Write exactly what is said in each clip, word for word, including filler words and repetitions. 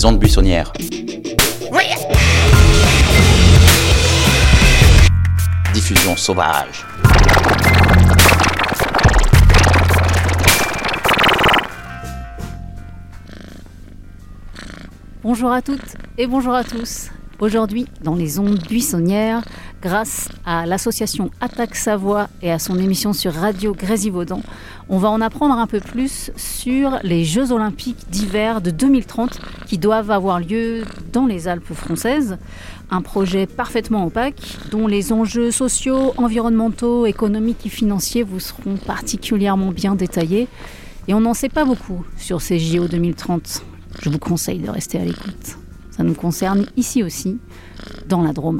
les ondes buissonnières. Oui. Diffusion sauvage. Bonjour à toutes et bonjour à tous. Aujourd'hui, dans les ondes buissonnières, grâce à l'association Attaque Savoie et à son émission sur Radio Grésivaudan, on va en apprendre un peu plus sur les Jeux Olympiques d'hiver de deux mille trente qui doivent avoir lieu dans les Alpes françaises. Un projet parfaitement opaque dont les enjeux sociaux, environnementaux, économiques et financiers vous seront particulièrement bien détaillés. Et on n'en sait pas beaucoup sur ces J O deux mille trente. Je vous conseille de rester à l'écoute. Ça nous concerne ici aussi, dans la Drôme.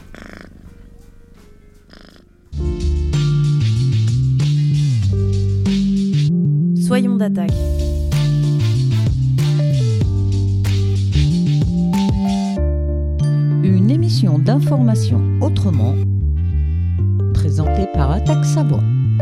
Soyons d'attaque. Une émission d'information autrement, présentée par Attaque Savoie.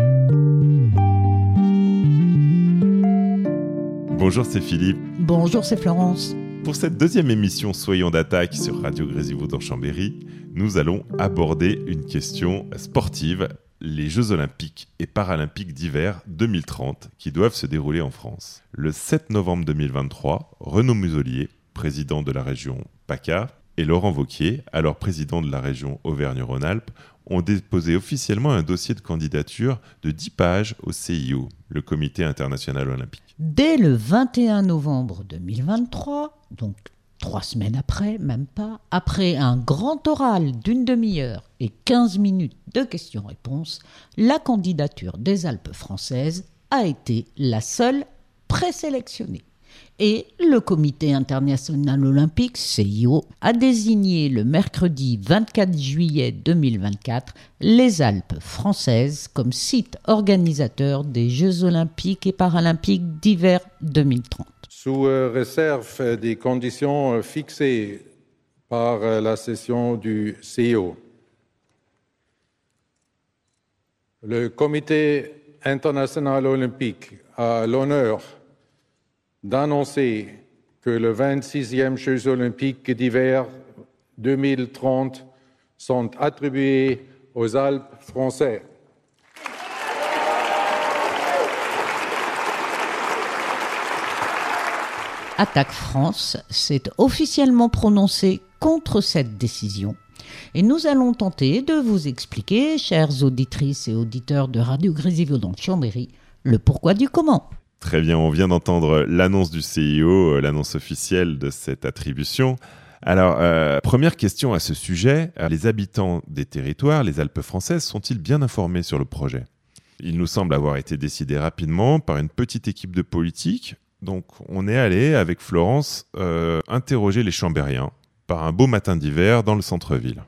Bonjour, c'est Philippe. Bonjour, c'est Florence. Pour cette deuxième émission Soyons d'attaque sur Radio Grésivaudan Chambéry, nous allons aborder une question sportive, les Jeux Olympiques et Paralympiques d'hiver deux mille trente qui doivent se dérouler en France. Le sept novembre deux mille vingt-trois, Renaud Muselier, président de la région PACA, et Laurent Wauquiez, alors président de la région Auvergne-Rhône-Alpes, ont déposé officiellement un dossier de candidature de dix pages au C I O, le Comité international olympique. Dès le vingt et un novembre deux mille vingt-trois, donc trois semaines après, même pas, après un grand oral d'une demi-heure et quinze minutes de questions-réponses, la candidature des Alpes françaises a été la seule présélectionnée. Et le Comité international olympique, C I O, a désigné le mercredi vingt-quatre juillet deux mille vingt-quatre les Alpes françaises comme site organisateur des Jeux olympiques et paralympiques d'hiver deux mille trente. Sous réserve des conditions fixées par la session du C I O, le Comité international olympique a l'honneur d'annoncer que le vingt-sixième Jeux olympiques d'hiver deux mille trente sont attribués aux Alpes françaises. Attaque France s'est officiellement prononcée contre cette décision. Et nous allons tenter de vous expliquer, chères auditrices et auditeurs de Radio Grésivaudan Chambéry, le pourquoi du comment. Très bien, on vient d'entendre l'annonce du C I O, l'annonce officielle de cette attribution. Alors, euh, première question à ce sujet, les habitants des territoires, les Alpes françaises, sont-ils bien informés sur le projet ? Il nous semble avoir été décidé rapidement par une petite équipe de politiques. Donc, on est allé, avec Florence, euh, interroger les Chambériens par un beau matin d'hiver dans le centre-ville.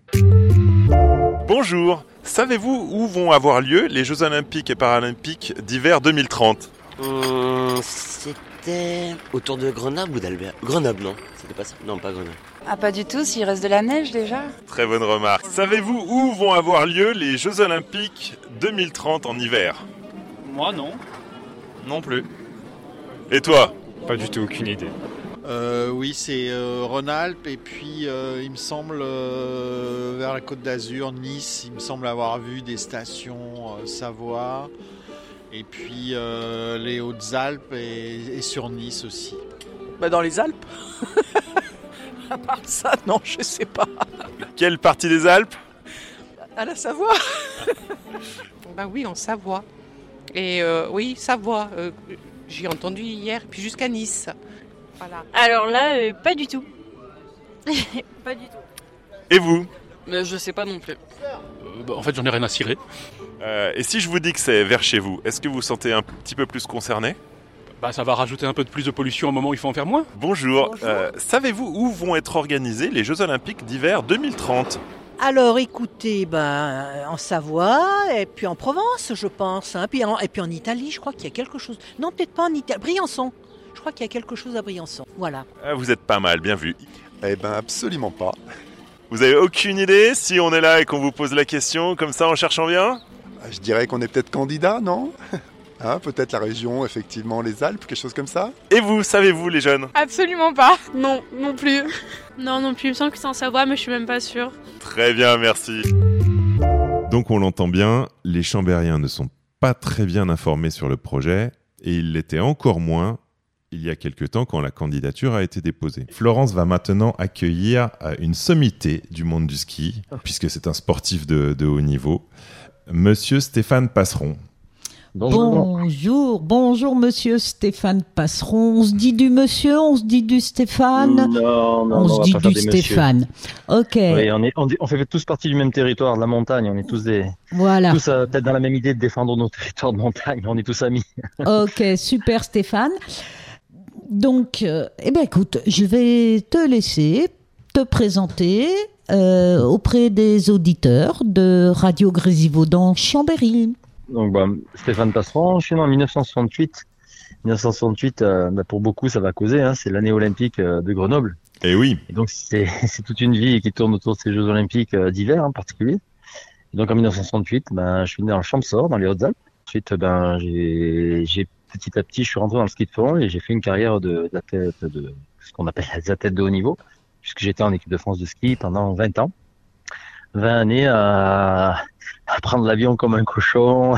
Bonjour, savez-vous où vont avoir lieu les Jeux Olympiques et Paralympiques d'hiver deux mille trente ? Hum, c'était autour de Grenoble ou d'Albert ? Grenoble, non ? C'était pas ça ? Non, pas Grenoble. Ah, pas du tout, s'il reste de la neige déjà. Très bonne remarque. Savez-vous où vont avoir lieu les Jeux Olympiques deux mille trente en hiver ? Moi, non. Non plus. Et toi ? Pas du tout, aucune idée. Euh, oui, c'est euh, Rhône-Alpes et puis euh, il me semble euh, vers la Côte d'Azur, Nice, il me semble avoir vu des stations euh, Savoie et puis euh, les Hautes-Alpes et, et sur Nice aussi. Bah dans les Alpes. À part ça, non, je sais pas. Quelle partie des Alpes ? À la Savoie. Bah oui, en Savoie. Et euh, oui, Savoie. Euh, j'ai entendu hier, puis jusqu'à Nice. Voilà. Alors là, euh, pas du tout. Pas du tout. Et vous ? Mais je sais pas non plus. Euh, bah, en fait, j'en ai rien à cirer. Euh, et si je vous dis que c'est vers chez vous, est-ce que vous vous sentez un petit peu plus concerné ? Bah, ça va rajouter un peu de plus de pollution au moment où il faut en faire moins. Bonjour. Bonjour. Euh, savez-vous où vont être organisés les Jeux Olympiques d'hiver deux mille trente ? Alors écoutez, ben, en Savoie et puis en Provence, je pense. Hein, puis en, et puis en Italie, je crois qu'il y a quelque chose. Non, peut-être pas en Italie. Briançon. Je crois qu'il y a quelque chose à Briançon. Voilà. Ah, vous êtes pas mal, bien vu. Eh ben, absolument pas. Vous avez aucune idée si on est là et qu'on vous pose la question comme ça en cherchant bien ? Je dirais qu'on est peut-être candidat, non ? Hein, peut-être la région, effectivement, les Alpes, quelque chose comme ça. Et vous, savez-vous les jeunes? Absolument pas. Non, non plus. Non, non plus. Il me semble que c'est en Savoie, mais je suis même pas sûre. Très bien, merci. Donc on l'entend bien, les Chambériens ne sont pas très bien informés sur le projet et ils l'étaient encore moins il y a quelque temps quand la candidature a été déposée. Florence va maintenant accueillir une sommité du monde du ski, puisque c'est un sportif de, de haut niveau, Monsieur Stéphane Passeron. Bonjour. bonjour, bonjour Monsieur Stéphane Passeron. On se dit du monsieur, on se dit du Stéphane. Non, non, on, on se dit du Stéphane. Ok. Oui, on, est, on, on fait tous partie du même territoire, de la montagne. On est tous des. Voilà. Tous euh, peut-être dans la même idée de défendre nos territoires de montagne. On est tous amis. Ok, super Stéphane. Donc, euh, eh bien, écoute, je vais te laisser te présenter euh, auprès des auditeurs de Radio Grésivaudan Chambéry. Donc, bah, Stéphane Passeron, je suis né en dix-neuf cent soixante-huit. dix-neuf cent soixante-huit, euh, bah, pour beaucoup, ça va causer. Hein, c'est l'année olympique euh, de Grenoble. Et oui. Et donc, c'est, c'est toute une vie qui tourne autour de ces Jeux olympiques euh, d'hiver en particulier. Et donc, en dix-neuf cent soixante-huit, ben, je suis né dans le Champsaur, dans les Hautes-Alpes. Ensuite, ben, j'ai, j'ai petit à petit, je suis rentré dans le ski de fond et j'ai fait une carrière de, d'athlète, de ce qu'on appelle les athlètes de haut niveau, puisque j'étais en équipe de France de ski pendant vingt ans. vingt années à, à prendre l'avion comme un cochon,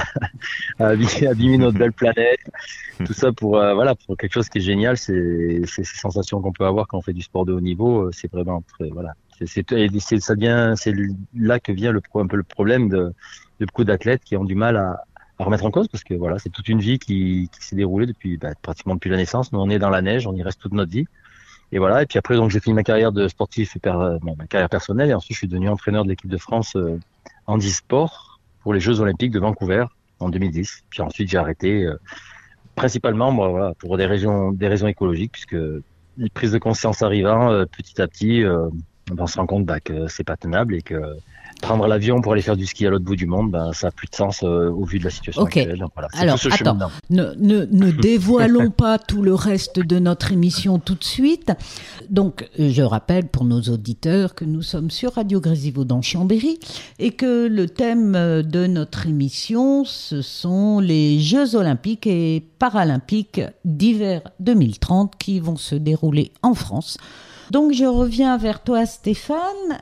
à abîmer, abîmer notre belle planète. Tout ça pour, euh, voilà, pour quelque chose qui est génial, c'est, c'est ces sensations qu'on peut avoir quand on fait du sport de haut niveau. C'est vraiment très, voilà. C'est, c'est, c'est, ça vient, c'est là que vient le, un peu le problème de, de beaucoup d'athlètes qui ont du mal à, à remettre en cause, parce que voilà, c'est toute une vie qui, qui s'est déroulée depuis, bah, pratiquement depuis la naissance. Nous, on est dans la neige, on y reste toute notre vie. Et voilà. Et puis après, donc, j'ai fini ma carrière de sportif, per, bon, ma carrière personnelle, et ensuite, je suis devenu entraîneur de l'équipe de France euh, handisport pour les Jeux Olympiques de Vancouver en deux mille dix. Puis ensuite, j'ai arrêté, euh, principalement, bon, voilà, pour des raisons, des raisons écologiques, puisque les prises de conscience arrivant, euh, petit à petit, euh, on se rend compte bah, que c'est pas tenable et que prendre l'avion pour aller faire du ski à l'autre bout du monde, ben, ça n'a plus de sens euh, au vu de la situation okay. actuelle. Donc, voilà, c'est Alors, tout ce attends, ne, ne, ne dévoilons pas tout le reste de notre émission tout de suite. Donc, je rappelle pour nos auditeurs que nous sommes sur Radio Grésivaudan Chambéry et que le thème de notre émission, ce sont les Jeux Olympiques et Paralympiques d'hiver deux mille trente qui vont se dérouler en France. Donc, je reviens vers toi, Stéphane.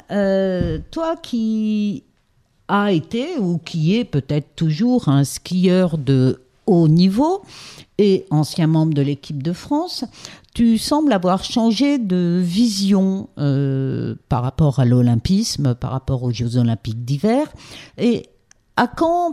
Euh, toi qui as été ou qui est peut-être toujours un skieur de haut niveau et ancien membre de l'équipe de France, tu sembles avoir changé de vision euh, par rapport à l'olympisme, par rapport aux Jeux olympiques d'hiver. Et à quand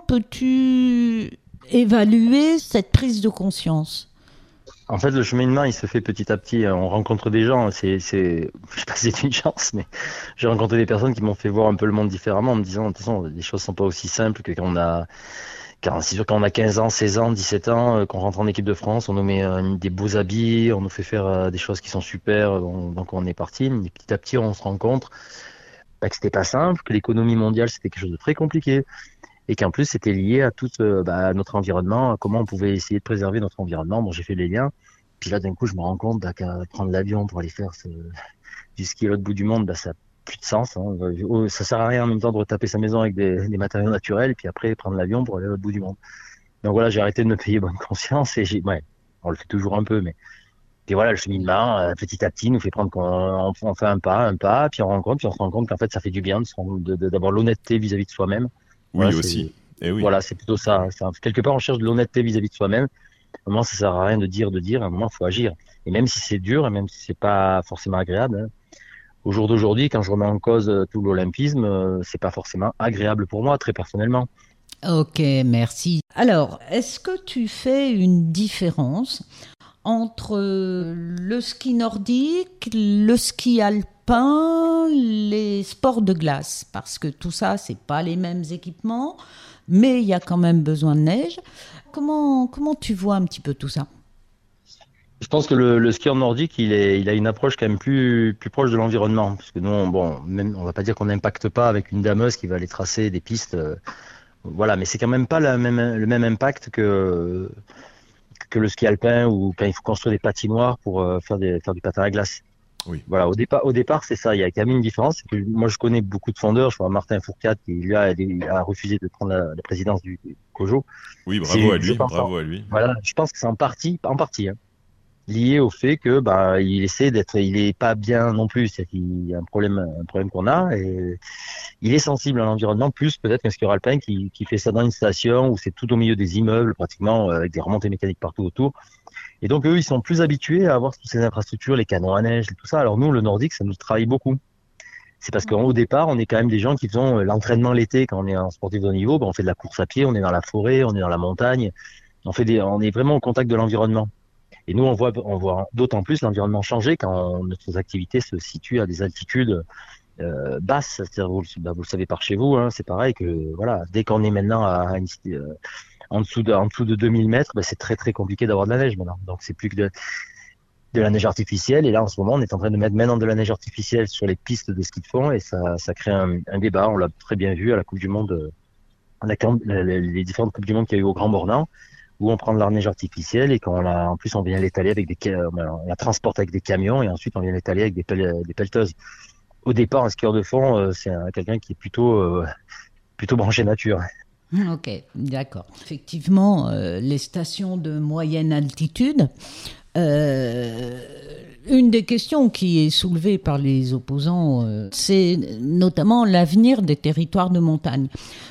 peux-tu évaluer cette prise de conscience ? En fait, le cheminement, il se fait petit à petit. On rencontre des gens. C'est, c'est, je sais pas si c'est une chance, mais j'ai rencontré des personnes qui m'ont fait voir un peu le monde différemment en me disant, de toute façon, les choses sont pas aussi simples que quand on a, quand, c'est sûr, quand on a quinze ans, seize ans, dix-sept ans, qu'on rentre en équipe de France, on nous met euh, des beaux habits, on nous fait faire euh, des choses qui sont super, donc, donc on est parti. Mais petit à petit, on se rend compte bah, que c'était pas simple, que l'économie mondiale, c'était quelque chose de très compliqué. Et qu'en plus, c'était lié à tout euh, bah, notre environnement, à comment on pouvait essayer de préserver notre environnement. Bon, j'ai fait les liens. Puis là, d'un coup, je me rends compte bah, qu'à prendre l'avion pour aller faire ce, du ski à l'autre bout du monde, bah, ça n'a plus de sens. Hein. Ça sert à rien en même temps de retaper sa maison avec des, des matériaux naturels, et puis après, prendre l'avion pour aller à l'autre bout du monde. Donc voilà, j'ai arrêté de me payer bonne conscience. Et j'ai, ouais, on le fait toujours un peu, mais... Puis voilà, le cheminement, euh, petit à petit, nous fait prendre qu'on on, on fait un pas, un pas, puis on rend compte, puis on se rend compte qu'en fait, ça fait du bien de, de, de, d'avoir l'honnêteté vis-à-vis de soi-même. Oui, voilà, aussi. Et oui. Voilà, c'est plutôt ça. C'est un, quelque part, on cherche de l'honnêteté vis-à-vis de soi-même. À un moment, ça sert à rien de dire, de dire. À un moment, il faut agir. Et même si c'est dur, et même si c'est pas forcément agréable, hein, au jour d'aujourd'hui, quand je remets en cause tout l'olympisme, euh, c'est pas forcément agréable pour moi, très personnellement. Ok, merci. Alors, est-ce que tu fais une différence entre le ski nordique, le ski alpin, les sports de glace? Parce que tout ça, c'est pas les mêmes équipements, mais il y a quand même besoin de neige. Comment, comment tu vois un petit peu tout ça? Je pense que le, le ski en nordique, il, est, il a une approche quand même plus, plus proche de l'environnement. Parce que nous, on, bon, même, on va pas dire qu'on n'impacte pas avec une dameuse qui va aller tracer des pistes. Euh, voilà, mais c'est quand même pas la même, le même impact que... que le ski alpin ou quand il faut construire des patinoires pour euh, faire, des, faire du patin à glace. Oui. Voilà, au départ, au départ, c'est ça. Il y a quand même une différence. C'est que moi, je connais beaucoup de fondeurs. Je vois Martin Fourcade qui lui a, a refusé de prendre la, la présidence du COJO. Oui, bravo à lui. Bravo à lui. Voilà, je pense que c'est en partie, en partie, hein, lié au fait que bah il essaie d'être, il est pas bien non plus. C'est qu'il y a un problème, un problème qu'on a et il est sensible à l'environnement plus peut-être qu'un skieur alpin qui, qui fait ça dans une station où c'est tout au milieu des immeubles pratiquement avec des remontées mécaniques partout autour. Et donc, eux, ils sont plus habitués à avoir toutes ces infrastructures, les canons à neige et tout ça. Alors nous, le nordique, ça nous travaille beaucoup. C'est parce qu'au départ, on est quand même des gens qui font l'entraînement l'été quand on est en sportif de haut niveau. Ben, on fait de la course à pied, on est dans la forêt, on est dans la montagne. On fait des, on est vraiment au contact de l'environnement. Et nous, on voit, on voit d'autant plus l'environnement changer quand notre activité se situe à des altitudes euh, basses. C'est-à-dire, vous, ben, vous le savez par chez vous, hein, c'est pareil que voilà, dès qu'on est maintenant à une euh, En dessous de, en dessous de deux mille mètres, ben c'est très très compliqué d'avoir de la neige maintenant. Donc c'est plus que de, de la neige artificielle. Et là en ce moment, on est en train de mettre maintenant de la neige artificielle sur les pistes de ski de fond et ça, ça crée un, un débat. On l'a très bien vu à la Coupe du Monde, la, la, les différentes Coupes du Monde qu'il y a eu au Grand Bornand, où on prend de la neige artificielle et quand on la, en plus on vient l'étaler avec des, on la transporte avec des camions et ensuite on vient l'étaler avec des, pelle, des pelleteuses. Au départ, un skieur de fond, c'est un, quelqu'un qui est plutôt, euh, plutôt branché nature. Ok, d'accord. Effectivement, euh, les stations de moyenne altitude, euh, une des questions qui est soulevée par les opposants, euh, c'est notamment l'avenir des territoires de montagne.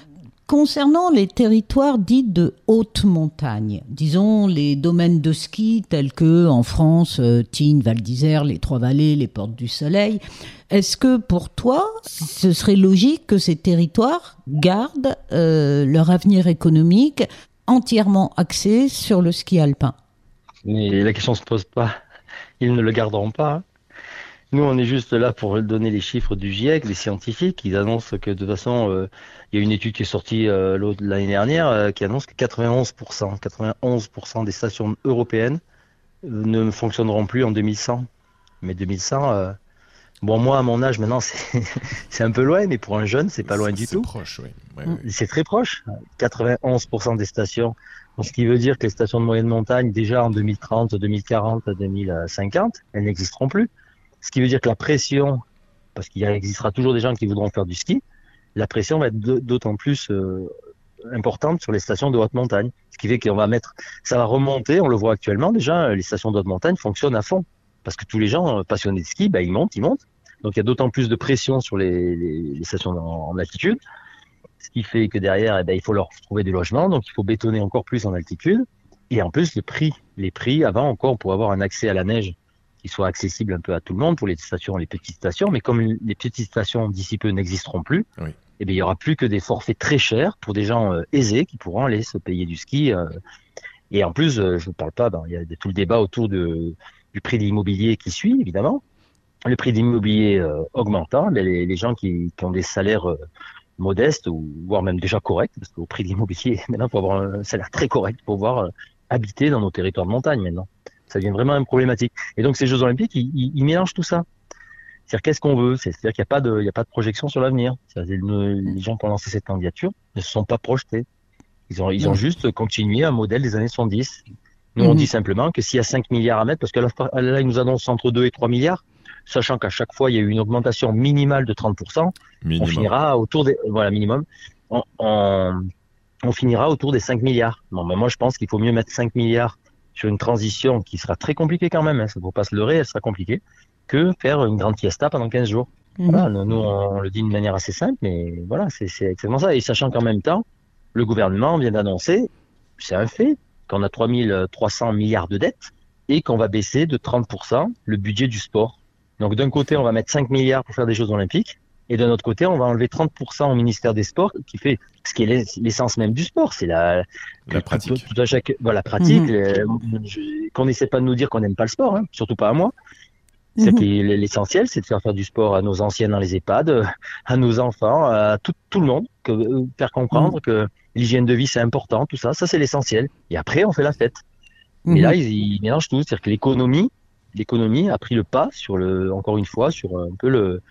Concernant les territoires dits de haute montagne, disons les domaines de ski tels que en France, euh, Tignes, Val d'Isère, les Trois-Vallées, les Portes du Soleil, est-ce que pour toi, ce serait logique que ces territoires gardent euh, leur avenir économique entièrement axé sur le ski alpin ? Mais la question ne se pose pas. Ils ne le garderont pas. Hein. Nous, on est juste là pour donner les chiffres du GIEC, les scientifiques. Ils annoncent que de toute façon, euh, il y a une étude qui est sortie euh, l'année dernière euh, qui annonce que quatre-vingt-onze pour cent, quatre-vingt-onze pour cent des stations européennes euh, ne fonctionneront plus en deux mille cent. Mais deux mille cent, euh, bon, moi, à mon âge, maintenant, c'est, c'est un peu loin, mais pour un jeune, c'est pas loin c'est, du c'est tout. Proche, oui. Ouais, ouais. C'est très proche. quatre-vingt-onze pour cent des stations. Donc, ce qui veut dire que les stations de moyenne montagne, déjà en deux mille trente, deux mille quarante, deux mille cinquante, elles n'existeront plus. Ce qui veut dire que la pression, parce qu'il existera toujours des gens qui voudront faire du ski, la pression va être d'autant plus euh, importante sur les stations de haute montagne. Ce qui fait qu'on va mettre, ça va remonter, on le voit actuellement déjà, les stations de haute montagne fonctionnent à fond. Parce que tous les gens passionnés de ski, bah, ils montent, ils montent. Donc il y a d'autant plus de pression sur les, les, les stations en, en altitude. Ce qui fait que derrière, eh ben, il faut leur trouver des logements, donc il faut bétonner encore plus en altitude. Et en plus, le prix, les prix, avant encore, pour avoir un accès à la neige qui soit accessible un peu à tout le monde pour les stations, les petites stations. Mais comme les petites stations d'ici peu n'existeront plus, oui. eh bien, il y aura plus que des forfaits très chers pour des gens euh, aisés qui pourront aller se payer du ski. Euh, et en plus, euh, je ne parle pas, ben, il y a tout le débat autour de, du prix de l'immobilier qui suit, évidemment. Le prix de l'immobilier euh, augmentant, mais les, les gens qui, qui ont des salaires euh, modestes, ou voire même déjà corrects, parce qu'au prix de l'immobilier, maintenant, il faut avoir un salaire très correct pour pouvoir euh, habiter dans nos territoires de montagne maintenant. Ça devient vraiment une problématique. Et donc, ces Jeux Olympiques, ils, ils, ils mélangent tout ça. C'est-à-dire, qu'est-ce qu'on veut? C'est-à-dire qu'il n'y a pas de, il n'y a pas de projection sur l'avenir. C'est-à-dire, les gens qui ont lancé cette candidature ne se sont pas projetés. Ils ont, ils ont juste continué un modèle des années soixante-dix. Nous, on mmh. dit simplement que s'il y a cinq milliards à mettre, parce que là, là, ils nous annoncent entre deux et trois milliards, sachant qu'à chaque fois, il y a eu une augmentation minimale de trente pour cent, minimum. On finira autour des, voilà, minimum, on, on, on finira autour des cinq milliards. Bon, ben, moi, je pense qu'il faut mieux mettre cinq milliards sur une transition qui sera très compliquée quand même, hein, ça ne faut pas se leurrer, elle sera compliquée, que faire une grande fiesta pendant quinze jours. Mmh. Voilà, nous, on, on le dit d'une manière assez simple, mais voilà, c'est, c'est exactement ça. Et sachant qu'en même temps, le gouvernement vient d'annoncer, c'est un fait, qu'on a trois mille trois cents milliards de dettes et qu'on va baisser de trente pour cent le budget du sport. Donc d'un côté, on va mettre cinq milliards pour faire des Jeux Olympiques, et d'un autre côté, on va enlever trente pour cent au ministère des Sports, qui fait ce qui est l'essence même du sport, c'est la, la pratique. Tout, tout à chaque, voilà, la pratique. Mmh. Les, je, qu'on n'essaie pas de nous dire qu'on n'aime pas le sport, hein, surtout pas à moi. C'est mmh. l'essentiel, c'est de faire faire du sport à nos anciens dans les EHPAD, à nos enfants, à tout, tout le monde, que, faire comprendre mmh. que l'hygiène de vie c'est important, tout ça, ça c'est l'essentiel. Et après, on fait la fête. Mmh. Mais là, ils, ils mélangent tout, c'est-à-dire que l'économie, l'économie a pris le pas sur le, encore une fois, sur un peu le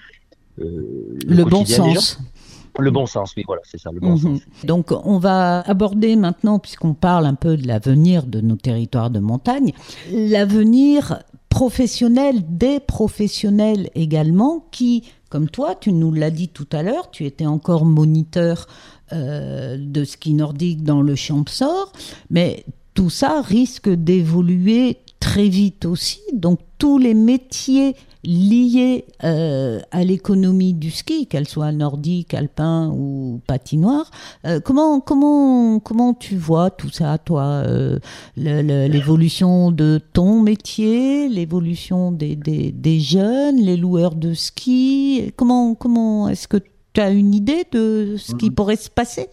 Euh, le, le bon sens. Le bon sens, oui, voilà, c'est ça, le bon mmh. sens. Donc, on va aborder maintenant, puisqu'on parle un peu de l'avenir de nos territoires de montagne, l'avenir professionnels, des professionnels également qui, comme toi, tu nous l'as dit tout à l'heure, tu étais encore moniteur euh, de ski nordique dans le Champsaur, mais tout ça risque d'évoluer très vite aussi. Donc tous les métiers liés euh, à l'économie du ski, qu'elle soit nordique, alpin ou patinoire, euh, comment comment comment tu vois tout ça, toi, euh, le, le, l'évolution de ton métier, l'évolution des, des, des jeunes, les loueurs de ski, comment comment est-ce que tu as une idée de ce qui pourrait se passer?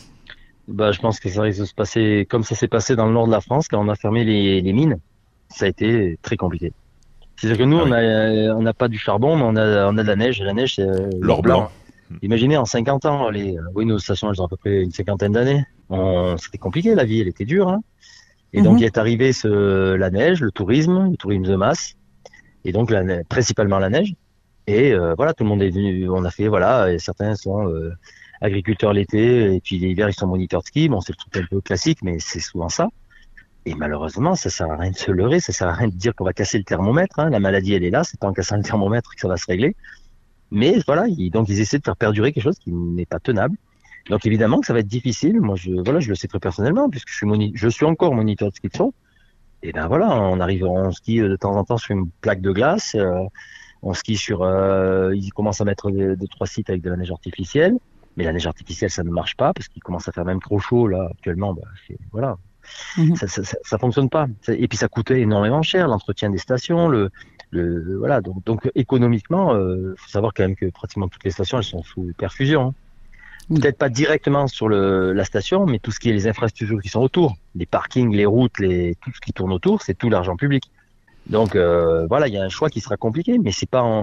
Bah, je pense que ça risque de se passer comme ça s'est passé dans le nord de la France quand on a fermé les, les mines. Ça a été très compliqué. C'est-à-dire que nous, ah oui. on a, on n'a pas du charbon, mais on a, on a de la neige. Et la neige, c'est euh, l'or blanc. blanc. Imaginez, en cinquante ans, les, oui, nos stations, elles ont à peu près une cinquantaine d'années. On, c'était compliqué, la vie, elle était dure. Hein. Et mm-hmm. donc, il est arrivé ce, la neige, le tourisme, le tourisme de masse. Et donc, la, principalement la neige. Et euh, voilà, tout le monde est venu. On a fait, voilà, et certains sont euh, agriculteurs l'été, et puis l'hiver, ils sont moniteurs de ski. Bon, c'est le truc un peu classique, mais c'est souvent ça. Et malheureusement, ça sert à rien de se leurrer, ça sert à rien de dire qu'on va casser le thermomètre. Hein. La maladie, elle est là, c'est pas en cassant le thermomètre que ça va se régler. Mais voilà, ils, donc ils essaient de faire perdurer quelque chose qui n'est pas tenable. Donc évidemment que ça va être difficile. Moi, je, voilà, je le sais très personnellement, puisque je suis, moni- je suis encore moniteur de ski de fond. Et ben voilà, on arrive, on skie de temps en temps sur une plaque de glace. Euh, on skie sur, euh, ils commencent à mettre deux, deux, trois sites avec de la neige artificielle. Mais la neige artificielle, ça ne marche pas parce qu'il commence à faire même trop chaud là actuellement. Bah, c'est, voilà. Mmh. Ça, ça, ça, ça fonctionne pas. Et puis ça coûtait énormément cher, l'entretien des stations, le, le voilà. Donc, donc économiquement, euh, faut savoir quand même que pratiquement toutes les stations elles sont sous perfusion. Hein. Mmh. Peut-être pas directement sur le, la station, mais tout ce qui est les infrastructures qui sont autour, les parkings, les routes, les tout ce qui tourne autour, c'est tout l'argent public. Donc euh, voilà, il y a un choix qui sera compliqué, mais c'est pas en.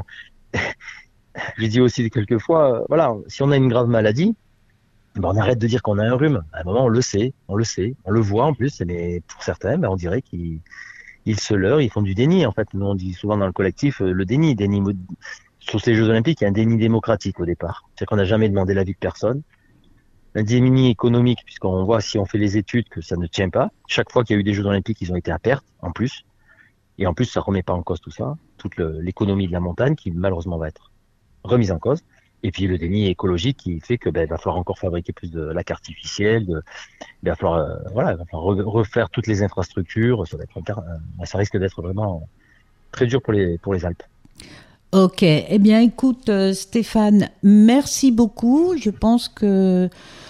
Je dis aussi quelquefois, euh, voilà, si on a une grave maladie. Ben on arrête de dire qu'on a un rhume. À un moment, on le sait, on le sait, on le voit en plus. Mais pour certains, ben on dirait qu'ils ils se leurrent, ils font du déni. En fait, nous on dit souvent dans le collectif le déni, déni sur ces Jeux Olympiques, il y a un déni démocratique au départ. C'est-à-dire qu'on n'a jamais demandé l'avis de personne. Un déni économique, puisqu'on voit si on fait les études que ça ne tient pas. Chaque fois qu'il y a eu des Jeux Olympiques, ils ont été à perte en plus. Et en plus, ça remet pas en cause tout ça, toute le, l'économie de la montagne qui malheureusement va être remise en cause. Et puis le déni écologique qui fait que ben il va falloir encore fabriquer plus de lac artificiel, de, il va falloir euh, voilà, il va falloir refaire toutes les infrastructures. Ça va être euh, ça risque d'être vraiment très dur pour les pour les Alpes. Ok, eh bien écoute euh, Stéphane, merci beaucoup. Je pense que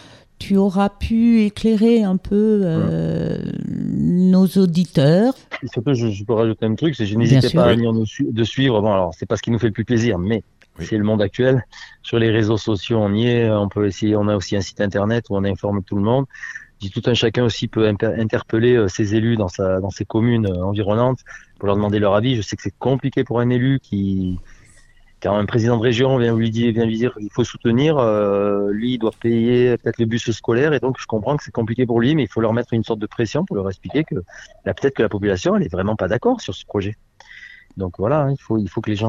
tu auras pu éclairer un peu euh, mmh. nos auditeurs. Et surtout, je, je peux rajouter un truc, c'est que je n'hésitais pas à venir nous su- de suivre. Bon, alors c'est pas ce qui nous fait le plus plaisir, mais oui. C'est le monde actuel. Sur les réseaux sociaux, on y est. On peut essayer. On a aussi un site internet où on informe tout le monde. Je dis, tout un chacun aussi peut imper- interpeller euh, ses élus dans sa, dans ses communes euh, environnantes pour leur demander leur avis. Je sais que c'est compliqué pour un élu qui, quand un président de région vient lui dire, vient lui dire qu'il faut soutenir, euh, lui il doit payer peut-être le bus scolaire et donc je comprends que c'est compliqué pour lui, mais il faut leur mettre une sorte de pression pour leur expliquer que là peut-être que la population elle est vraiment pas d'accord sur ce projet. Donc voilà, il faut, il faut que les gens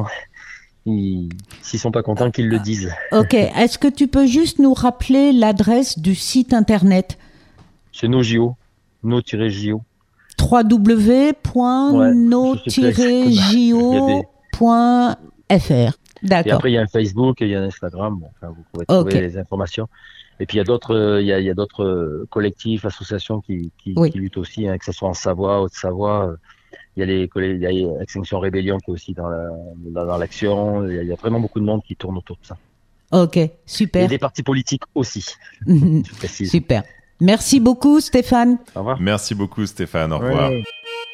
Ils, s'ils sont pas contents, qu'ils le disent. Ok. Est-ce que tu peux juste nous rappeler l'adresse du site internet? C'est NoJO, no-jo. w w w point no tiret j o point f r. D'accord. Et après, il y a un Facebook et il y a un Instagram. Bon, enfin, vous pouvez trouver okay. les informations. Et puis, il y a d'autres, il y a, il y a d'autres collectifs, associations qui, qui, oui. qui luttent aussi, hein, que ce soit en Savoie, Haute-Savoie. Il y a les, il y a Extinction Rébellion qui est aussi dans, la, dans, dans l'action. Il y, a, il y a vraiment beaucoup de monde qui tourne autour de ça. Ok, super. Et des partis politiques aussi. Je précise. Super. Merci beaucoup, Stéphane. Au revoir. Merci beaucoup, Stéphane. Au revoir. Ouais.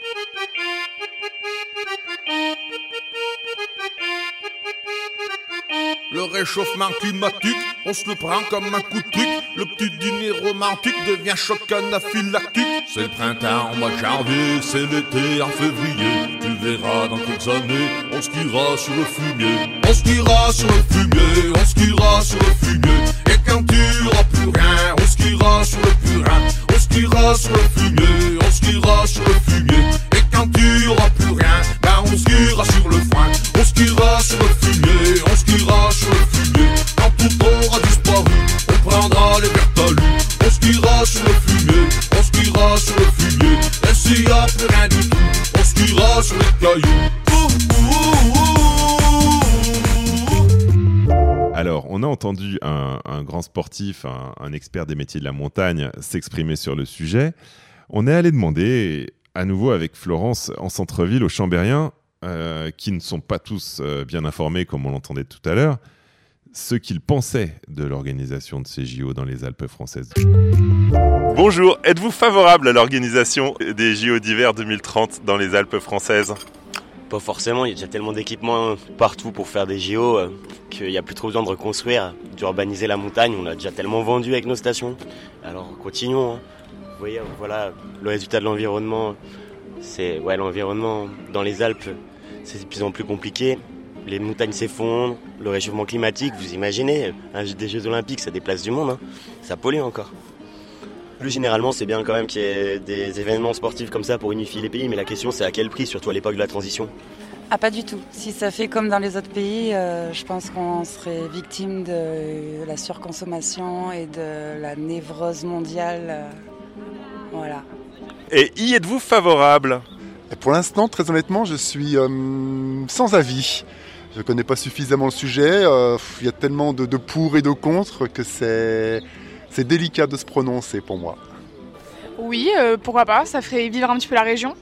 Le réchauffement climatique, on se le prend comme un coup de truc. Le petit dîner romantique devient choc anaphylactique. C'est le printemps en mois de janvier, c'est l'été en février. Tu verras dans quelques années, on skiera sur le fumier. On skiera sur le fumier, on skiera sur le fumier. Et quand tu auras plus rien, on skiera sur le purin. On skiera sur le fumier, on skiera sur le fumier. Et quand tu auras plus rien, ben on skiera sur le foin. On skiera sur le fumier, on skiera sur le fumier. Quand tout aura disparu, on prendra les vertalus. On skiera sur le fumier, on skiera sur le fumier. Et s'il y a plus rien du tout, on skiera sur les cailloux. Alors, on a entendu un, un grand sportif, un, un expert des métiers de la montagne s'exprimer sur le sujet. On est allé demander à nouveau avec Florence en centre-ville aux Chambériens, euh, qui ne sont pas tous euh, bien informés comme on l'entendait tout à l'heure, ce qu'ils pensaient de l'organisation de ces J O dans les Alpes françaises. Bonjour, êtes-vous favorable à l'organisation des J O d'hiver deux mille trente dans les Alpes françaises ? Pas forcément, il y a déjà tellement d'équipements partout pour faire des J O euh, qu'il n'y a plus trop besoin de reconstruire, d'urbaniser la montagne. On a déjà tellement vendu avec nos stations. Alors continuons. Hein. Vous voyez, voilà, le résultat de l'environnement, c'est ouais, l'environnement dans les Alpes, c'est de plus en plus compliqué. Les montagnes s'effondrent, le réchauffement climatique, vous imaginez, hein, des Jeux Olympiques, ça déplace du monde, hein. Ça pollue encore. Plus généralement, c'est bien quand même qu'il y ait des événements sportifs comme ça pour unifier les pays, mais la question c'est à quel prix, surtout à l'époque de la transition. Ah, pas du tout. Si ça fait comme dans les autres pays, euh, je pense qu'on serait victime de la surconsommation et de la névrose mondiale. Euh, voilà. Et y êtes-vous favorable ? Pour l'instant, très honnêtement, je suis euh, sans avis. Je ne connais pas suffisamment le sujet. Il euh, y a tellement de, de pour et de contre que c'est... C'est délicat de se prononcer pour moi. Oui, euh, pourquoi pas, ça ferait vivre un petit peu la région.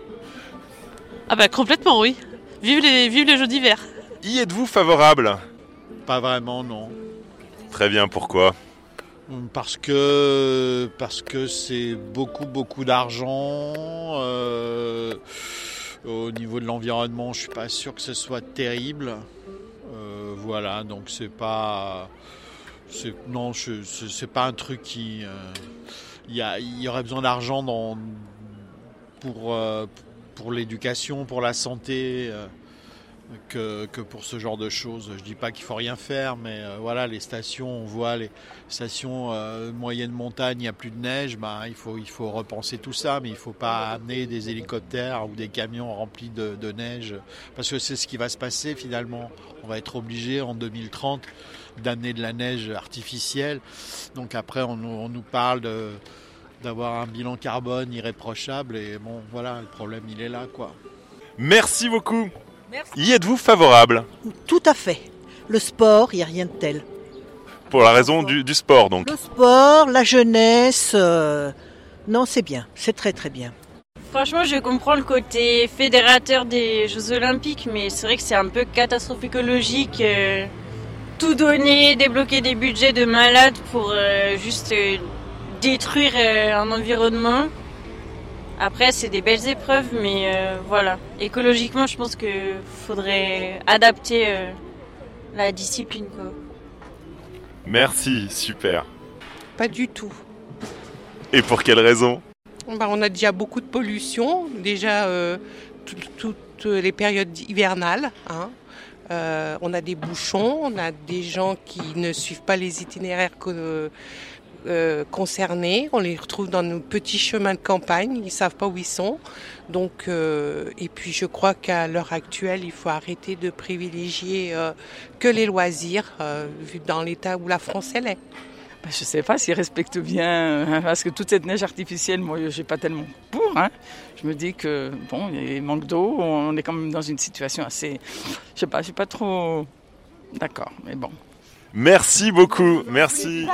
Ah bah complètement oui. Vive les, vive les Jeux d'hiver. Y êtes-vous favorable ? Pas vraiment, non. Très bien, pourquoi ? Parce que, parce que c'est beaucoup, beaucoup d'argent. Euh, au niveau de l'environnement, je suis pas sûr que ce soit terrible. Euh, voilà, donc c'est pas... C'est, non, je, c'est, c'est pas un truc qui... Il euh, y, y aurait besoin d'argent dans, pour, euh, pour l'éducation, pour la santé, euh, que, que pour ce genre de choses. Je dis pas qu'il faut rien faire, mais euh, voilà, les stations, on voit les stations euh, moyenne montagne, il n'y a plus de neige, bah, il faut, il faut repenser tout ça, mais il faut pas amener des hélicoptères ou des camions remplis de, de neige, parce que c'est ce qui va se passer finalement. On va être obligé en deux mille trente d'amener de la neige artificielle. Donc après, on, on nous parle de, d'avoir un bilan carbone irréprochable. Et bon, voilà, le problème, il est là, quoi. Merci beaucoup. Merci. Y êtes-vous favorable ? Tout à fait. Le sport, il n'y a rien de tel. Pour la raison du, du sport, donc. Le sport, la jeunesse... Euh... Non, c'est bien. C'est très, très bien. Franchement, je comprends le côté fédérateur des Jeux Olympiques, mais c'est vrai que c'est un peu catastrophe écologique. Euh... Tout donner, débloquer des budgets de malades pour euh, juste euh, détruire euh, un environnement. Après, c'est des belles épreuves, mais euh, voilà. Écologiquement, je pense qu'il faudrait adapter euh, la discipline, quoi. Merci, super. Pas du tout. Et pour quelle raison ? Bah, on a déjà beaucoup de pollution, déjà euh, toutes les périodes hivernales, hein. Euh, on a des bouchons, on a des gens qui ne suivent pas les itinéraires que, euh, concernés. On les retrouve dans nos petits chemins de campagne, ils ne savent pas où ils sont. Donc, euh, et puis je crois qu'à l'heure actuelle, il faut arrêter de privilégier euh, que les loisirs, euh, vu dans l'état où la France elle est. Ben, je ne sais pas s'ils respectent bien, hein, parce que toute cette neige artificielle, moi, je n'ai pas tellement pour. Hein. Je me dis que, bon, il manque d'eau, on est quand même dans une situation assez... Je ne sais pas, je ne suis pas trop d'accord, mais bon. Merci beaucoup, merci.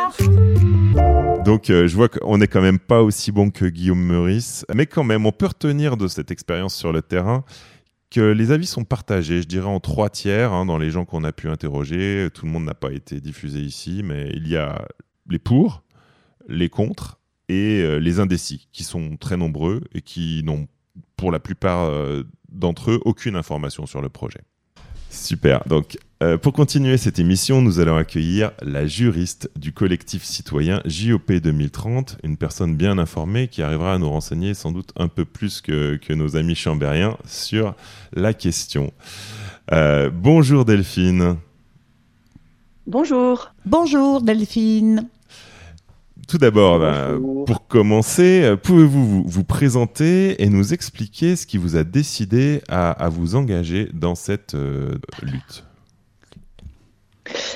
Donc, euh, je vois qu'on n'est quand même pas aussi bon que Guillaume Meurice, mais quand même, on peut retenir de cette expérience sur le terrain que les avis sont partagés, je dirais en trois tiers, hein, dans les gens qu'on a pu interroger. Tout le monde n'a pas été diffusé ici, mais il y a les pour, les contre et euh, les indécis, qui sont très nombreux et qui n'ont, pour la plupart euh, d'entre eux, aucune information sur le projet. Super. Donc, euh, pour continuer cette émission, nous allons accueillir la juriste du collectif citoyen J O P deux mille trente, une personne bien informée qui arrivera à nous renseigner sans doute un peu plus que, que nos amis chambériens sur la question. Euh, bonjour Delphine. Bonjour. Bonjour Delphine. Tout d'abord, bah, pour commencer, pouvez-vous vous, vous présenter et nous expliquer ce qui vous a décidé à, à vous engager dans cette euh, lutte ?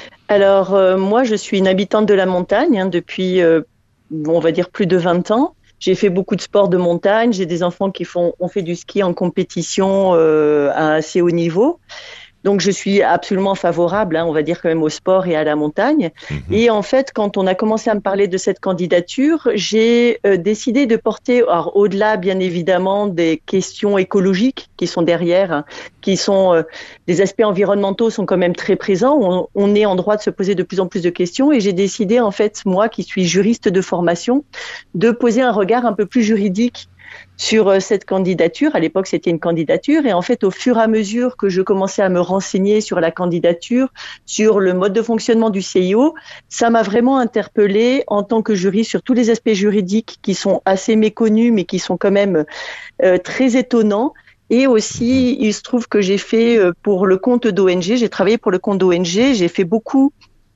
Alors, euh, moi, je suis une habitante de la montagne hein, depuis, euh, on va dire, plus de vingt ans. j'ai fait beaucoup de sports de montagne. J'ai des enfants qui font, ont fait du ski en compétition euh, à un assez haut niveau. Donc, je suis absolument favorable, hein, on va dire quand même au sport et à la montagne. Mmh. Et en fait, quand on a commencé à me parler de cette candidature, j'ai euh, décidé de porter, alors, au-delà bien évidemment des questions écologiques qui sont derrière, hein, qui sont euh, des aspects environnementaux sont quand même très présents. On, on est en droit de se poser de plus en plus de questions. Et j'ai décidé, en fait, moi qui suis juriste de formation, de poser un regard un peu plus juridique sur cette candidature. À l'époque, c'était une candidature. Et en fait, au fur et à mesure que je commençais à me renseigner sur la candidature, sur le mode de fonctionnement du C I O, ça m'a vraiment interpellée en tant que juriste sur tous les aspects juridiques qui sont assez méconnus, mais qui sont quand même euh, très étonnants. Et aussi, il se trouve que j'ai fait pour le compte d'O N G, j'ai travaillé pour le compte d'O N G, j'ai fait beaucoup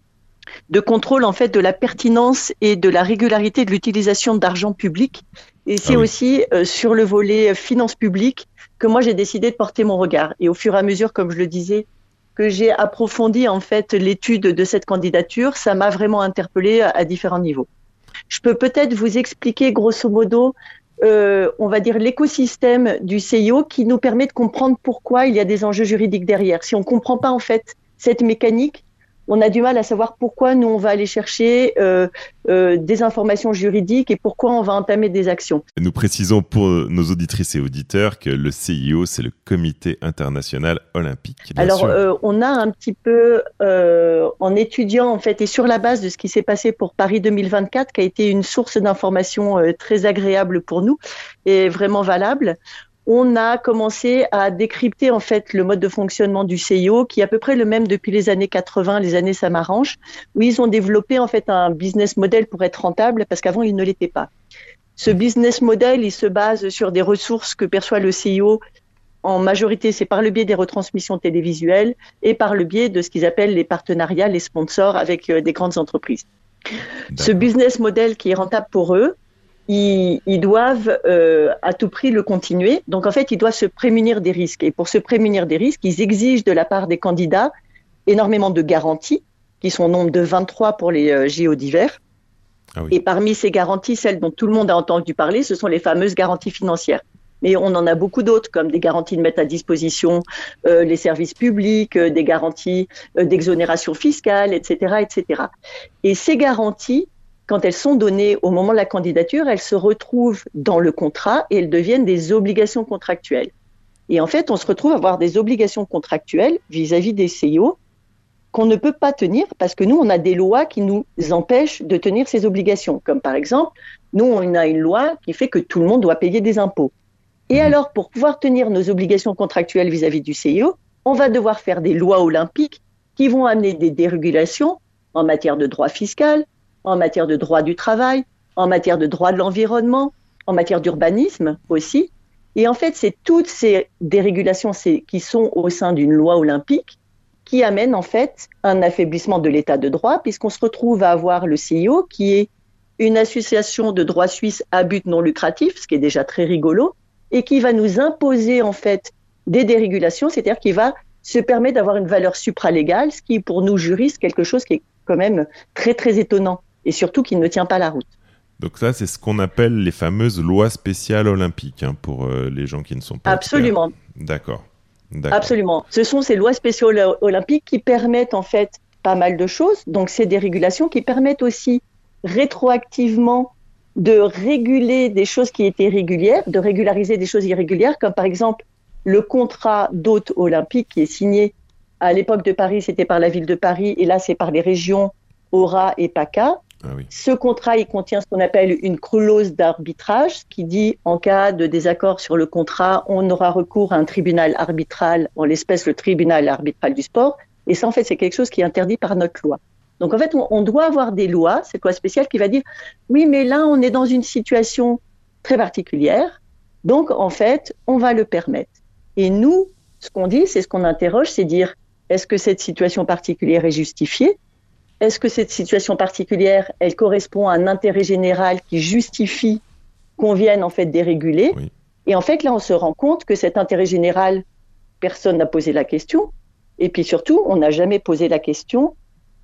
de contrôle en fait de la pertinence et de la régularité de l'utilisation d'argent public. Et c'est ah oui. aussi euh, sur le volet finances publiques que moi j'ai décidé de porter mon regard. Et au fur et à mesure, comme je le disais, que j'ai approfondi en fait l'étude de cette candidature, ça m'a vraiment interpellée à, à différents niveaux. Je peux peut-être vous expliquer grosso modo, euh, on va dire l'écosystème du C I O qui nous permet de comprendre pourquoi il y a des enjeux juridiques derrière. Si on comprend pas en fait cette mécanique, on a du mal à savoir pourquoi nous, on va aller chercher euh, euh, des informations juridiques et pourquoi on va entamer des actions. Nous précisons pour nos auditrices et auditeurs que le C I O, c'est le Comité international olympique. Alors, euh, on a un petit peu, euh, en étudiant en fait, et sur la base de ce qui s'est passé pour Paris deux mille vingt-quatre, qui a été une source d'information euh, très agréable pour nous et vraiment valable, on a commencé à décrypter en fait le mode de fonctionnement du C I O qui est à peu près le même depuis les années quatre-vingts, les années ça m'arrange, où ils ont développé en fait un business model pour être rentable parce qu'avant il ne l'était pas. Ce business model, il se base sur des ressources que perçoit le C I O. En majorité, c'est par le biais des retransmissions télévisuelles et par le biais de ce qu'ils appellent les partenariats, les sponsors avec des grandes entreprises. D'accord. Ce business model qui est rentable pour eux, Ils, ils doivent euh, à tout prix le continuer. Donc, en fait, ils doivent se prémunir des risques. Et pour se prémunir des risques, ils exigent de la part des candidats énormément de garanties, qui sont au nombre de vingt-trois pour les euh, J O d'hiver. Ah oui. Et parmi ces garanties, celles dont tout le monde a entendu parler, ce sont les fameuses garanties financières. Mais on en a beaucoup d'autres, comme des garanties de mettre à disposition euh, les services publics, euh, des garanties euh, d'exonération fiscale, et cetera, et cetera. Et ces garanties, quand elles sont données au moment de la candidature, elles se retrouvent dans le contrat et elles deviennent des obligations contractuelles. Et en fait, on se retrouve à avoir des obligations contractuelles vis-à-vis des C I O qu'on ne peut pas tenir parce que nous, on a des lois qui nous empêchent de tenir ces obligations. Comme par exemple, nous, on a une loi qui fait que tout le monde doit payer des impôts. Et alors, pour pouvoir tenir nos obligations contractuelles vis-à-vis du C I O, on va devoir faire des lois olympiques qui vont amener des dérégulations en matière de droit fiscal, en matière de droit du travail, en matière de droit de l'environnement, en matière d'urbanisme aussi. Et en fait, c'est toutes ces dérégulations qui sont au sein d'une loi olympique qui amènent en fait un affaiblissement de l'état de droit, puisqu'on se retrouve à avoir le C I O qui est une association de droit suisse à but non lucratif, ce qui est déjà très rigolo, et qui va nous imposer en fait des dérégulations, c'est-à-dire qui va se permettre d'avoir une valeur supralégale, ce qui est pour nous juristes quelque chose qui est quand même très très étonnant. Et surtout qu'il ne tient pas la route. Donc ça, c'est ce qu'on appelle les fameuses lois spéciales olympiques, hein, pour euh, les gens qui ne sont pas Absolument. Experts. D'accord. D'accord. Absolument. Ce sont ces lois spéciales olympiques qui permettent en fait pas mal de choses. Donc c'est des régulations qui permettent aussi rétroactivement de réguler des choses qui étaient régulières, de régulariser des choses irrégulières, comme par exemple le contrat d'hôte olympique qui est signé à l'époque de Paris, c'était par la ville de Paris, et là c'est par les régions Aura et PACA. Ah oui. Ce contrat, il contient ce qu'on appelle une clause d'arbitrage qui dit en cas de désaccord sur le contrat, on aura recours à un tribunal arbitral, en l'espèce le tribunal arbitral du sport. Et ça, en fait, c'est quelque chose qui est interdit par notre loi. Donc, en fait, on, on doit avoir des lois, cette loi spéciale qui va dire oui, mais là, on est dans une situation très particulière. Donc, en fait, on va le permettre. Et nous, ce qu'on dit, c'est ce qu'on interroge, c'est dire est-ce que cette situation particulière est justifiée ? Est-ce que cette situation particulière, elle correspond à un intérêt général qui justifie qu'on vienne en fait déréguler ? Oui. Et en fait, là, on se rend compte que cet intérêt général, personne n'a posé la question. Et puis surtout, on n'a jamais posé la question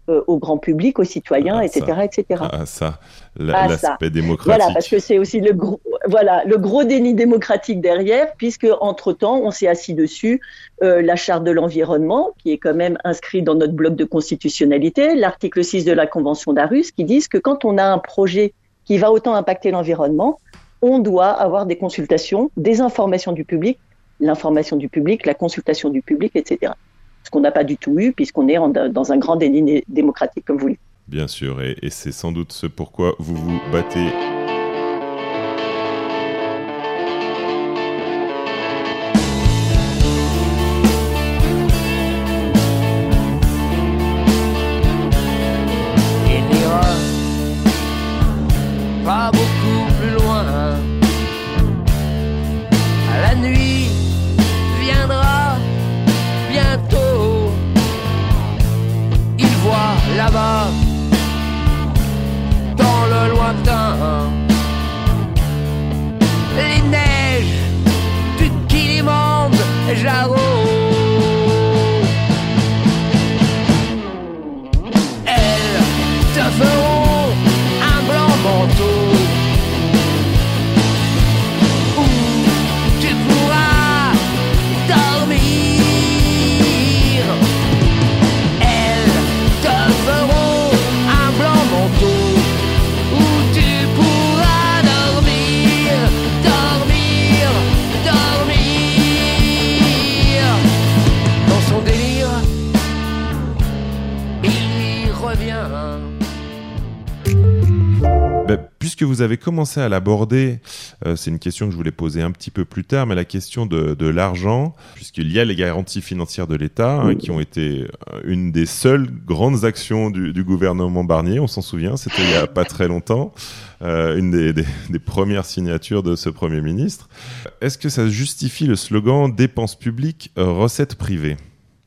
euh, au grand public, aux citoyens, ah, et cetera, ça. et cetera. Ah, ça, la, Ah, l'aspect ça. démocratique. Voilà, parce que c'est aussi le gros, voilà, le gros déni démocratique derrière, puisque entre-temps, on s'est assis dessus euh, la charte de l'environnement, qui est quand même inscrite dans notre bloc de constitutionnalité, l'article six de la Convention d'Aarhus, qui disent que quand on a un projet qui va autant impacter l'environnement, on doit avoir des consultations, des informations du public, l'information du public, la consultation du public, et cetera. Ce qu'on n'a pas du tout eu, puisqu'on est en, dans un grand déni démocratique, comme vous le dites. Bien sûr, et, et c'est sans doute ce pourquoi vous vous battez. Il ira pas beaucoup plus loin. La nuit viendra bientôt. Il voit là-bas, dans le lointain, les neiges du Kilimandjaro. Elles te feront un blanc manteau où tu pourras dormir. Elles te feront un blanc manteau où tu pourras dormir, dormir, dormir. Dans son délire, il lui revient. Ben, puisque vous avez commencé à l'aborder, euh, c'est une question que je voulais poser un petit peu plus tard, mais la question de, de l'argent, puisqu'il y a les garanties financières de l'État, hein, qui ont été une des seules grandes actions du, du gouvernement Barnier, on s'en souvient, c'était il n'y a pas très longtemps, euh, une des, des, des premières signatures de ce Premier ministre. Est-ce que ça justifie le slogan « dépenses publiques, euh, recettes privées » ?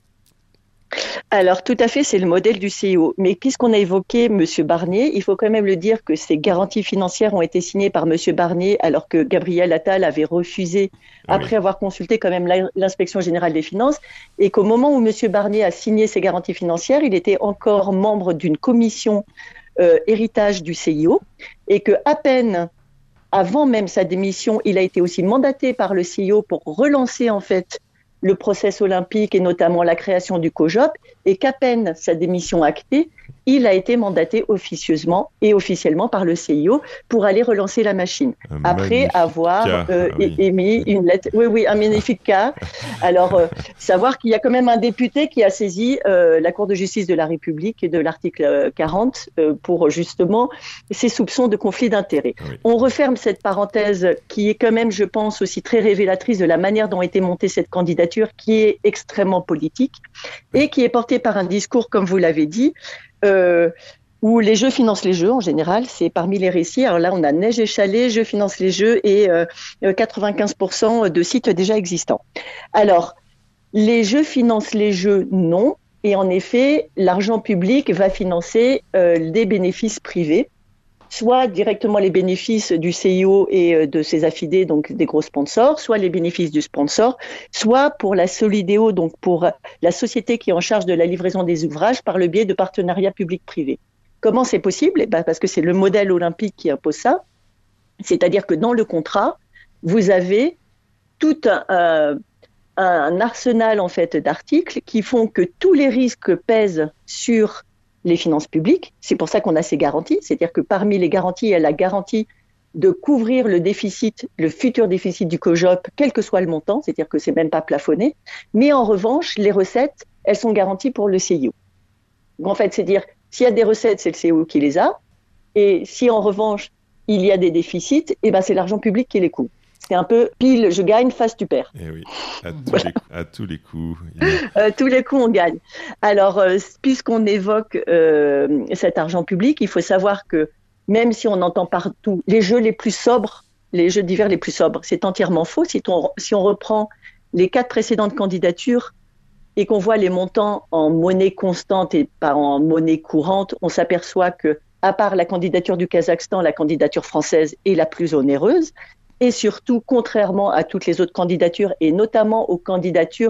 Alors, tout à fait, c'est le modèle du C I O. Mais puisqu'on a évoqué M. Barnier, il faut quand même le dire que ces garanties financières ont été signées par M. Barnier alors que Gabriel Attal avait refusé, après avoir consulté quand même l'inspection générale des finances, et qu'au moment où M. Barnier a signé ces garanties financières, il était encore membre d'une commission euh, héritage du C I O, et que à peine avant même sa démission, il a été aussi mandaté par le C I O pour relancer en fait le process olympique et notamment la création du COJOP, et qu'à peine sa démission actée, il a été mandaté officieusement et officiellement par le C I O pour aller relancer la machine. Un après avoir euh, ah, oui. émis une lettre. Oui, oui, un magnifique cas. Alors, euh, savoir qu'il y a quand même un député qui a saisi euh, la Cour de justice de la République de l'article quarante euh, pour justement ces soupçons de conflit d'intérêts. Oui. On referme cette parenthèse qui est quand même, je pense, aussi très révélatrice de la manière dont a été montée cette candidature, qui est extrêmement politique et qui est portée par un discours, comme vous l'avez dit, Euh, où les jeux financent les jeux en général, c'est parmi les récits. Alors là, on a Neige et Chalet, Jeux financent les jeux et euh, quatre-vingt-quinze pour cent de sites déjà existants. Alors, les jeux financent les jeux, non. Et en effet, l'argent public va financer euh, des bénéfices privés, soit directement les bénéfices du C I O et de ses affidés, donc des gros sponsors, soit les bénéfices du sponsor, soit pour la Solidéo, donc pour la société qui est en charge de la livraison des ouvrages par le biais de partenariats publics-privés. Comment c'est possible ? Eh ben parce que c'est le modèle olympique qui impose ça. C'est-à-dire que dans le contrat, vous avez tout un, euh, un arsenal en fait d'articles qui font que tous les risques pèsent sur les finances publiques. C'est pour ça qu'on a ces garanties. C'est-à-dire que parmi les garanties, il y a la garantie de couvrir le déficit, le futur déficit du COJOP, quel que soit le montant. C'est-à-dire que c'est même pas plafonné. Mais en revanche, les recettes, elles sont garanties pour le C I O. Donc en fait, c'est dire, s'il y a des recettes, c'est le C I O qui les a. Et si en revanche, il y a des déficits, eh ben, c'est l'argent public qui les couvre. C'est un peu pile, je gagne, face, tu perds. Eh oui, à tous, voilà. les, à tous les coups. A... Euh, tous les coups, on gagne. Alors, euh, puisqu'on évoque euh, cet argent public, il faut savoir que même si on entend partout les jeux les plus sobres, les jeux d'hiver les plus sobres, c'est entièrement faux. Si on, si on reprend les quatre précédentes candidatures et qu'on voit les montants en monnaie constante et pas en monnaie courante, on s'aperçoit que, à part la candidature du Kazakhstan, la candidature française est la plus onéreuse. Et surtout, contrairement à toutes les autres candidatures, et notamment aux candidatures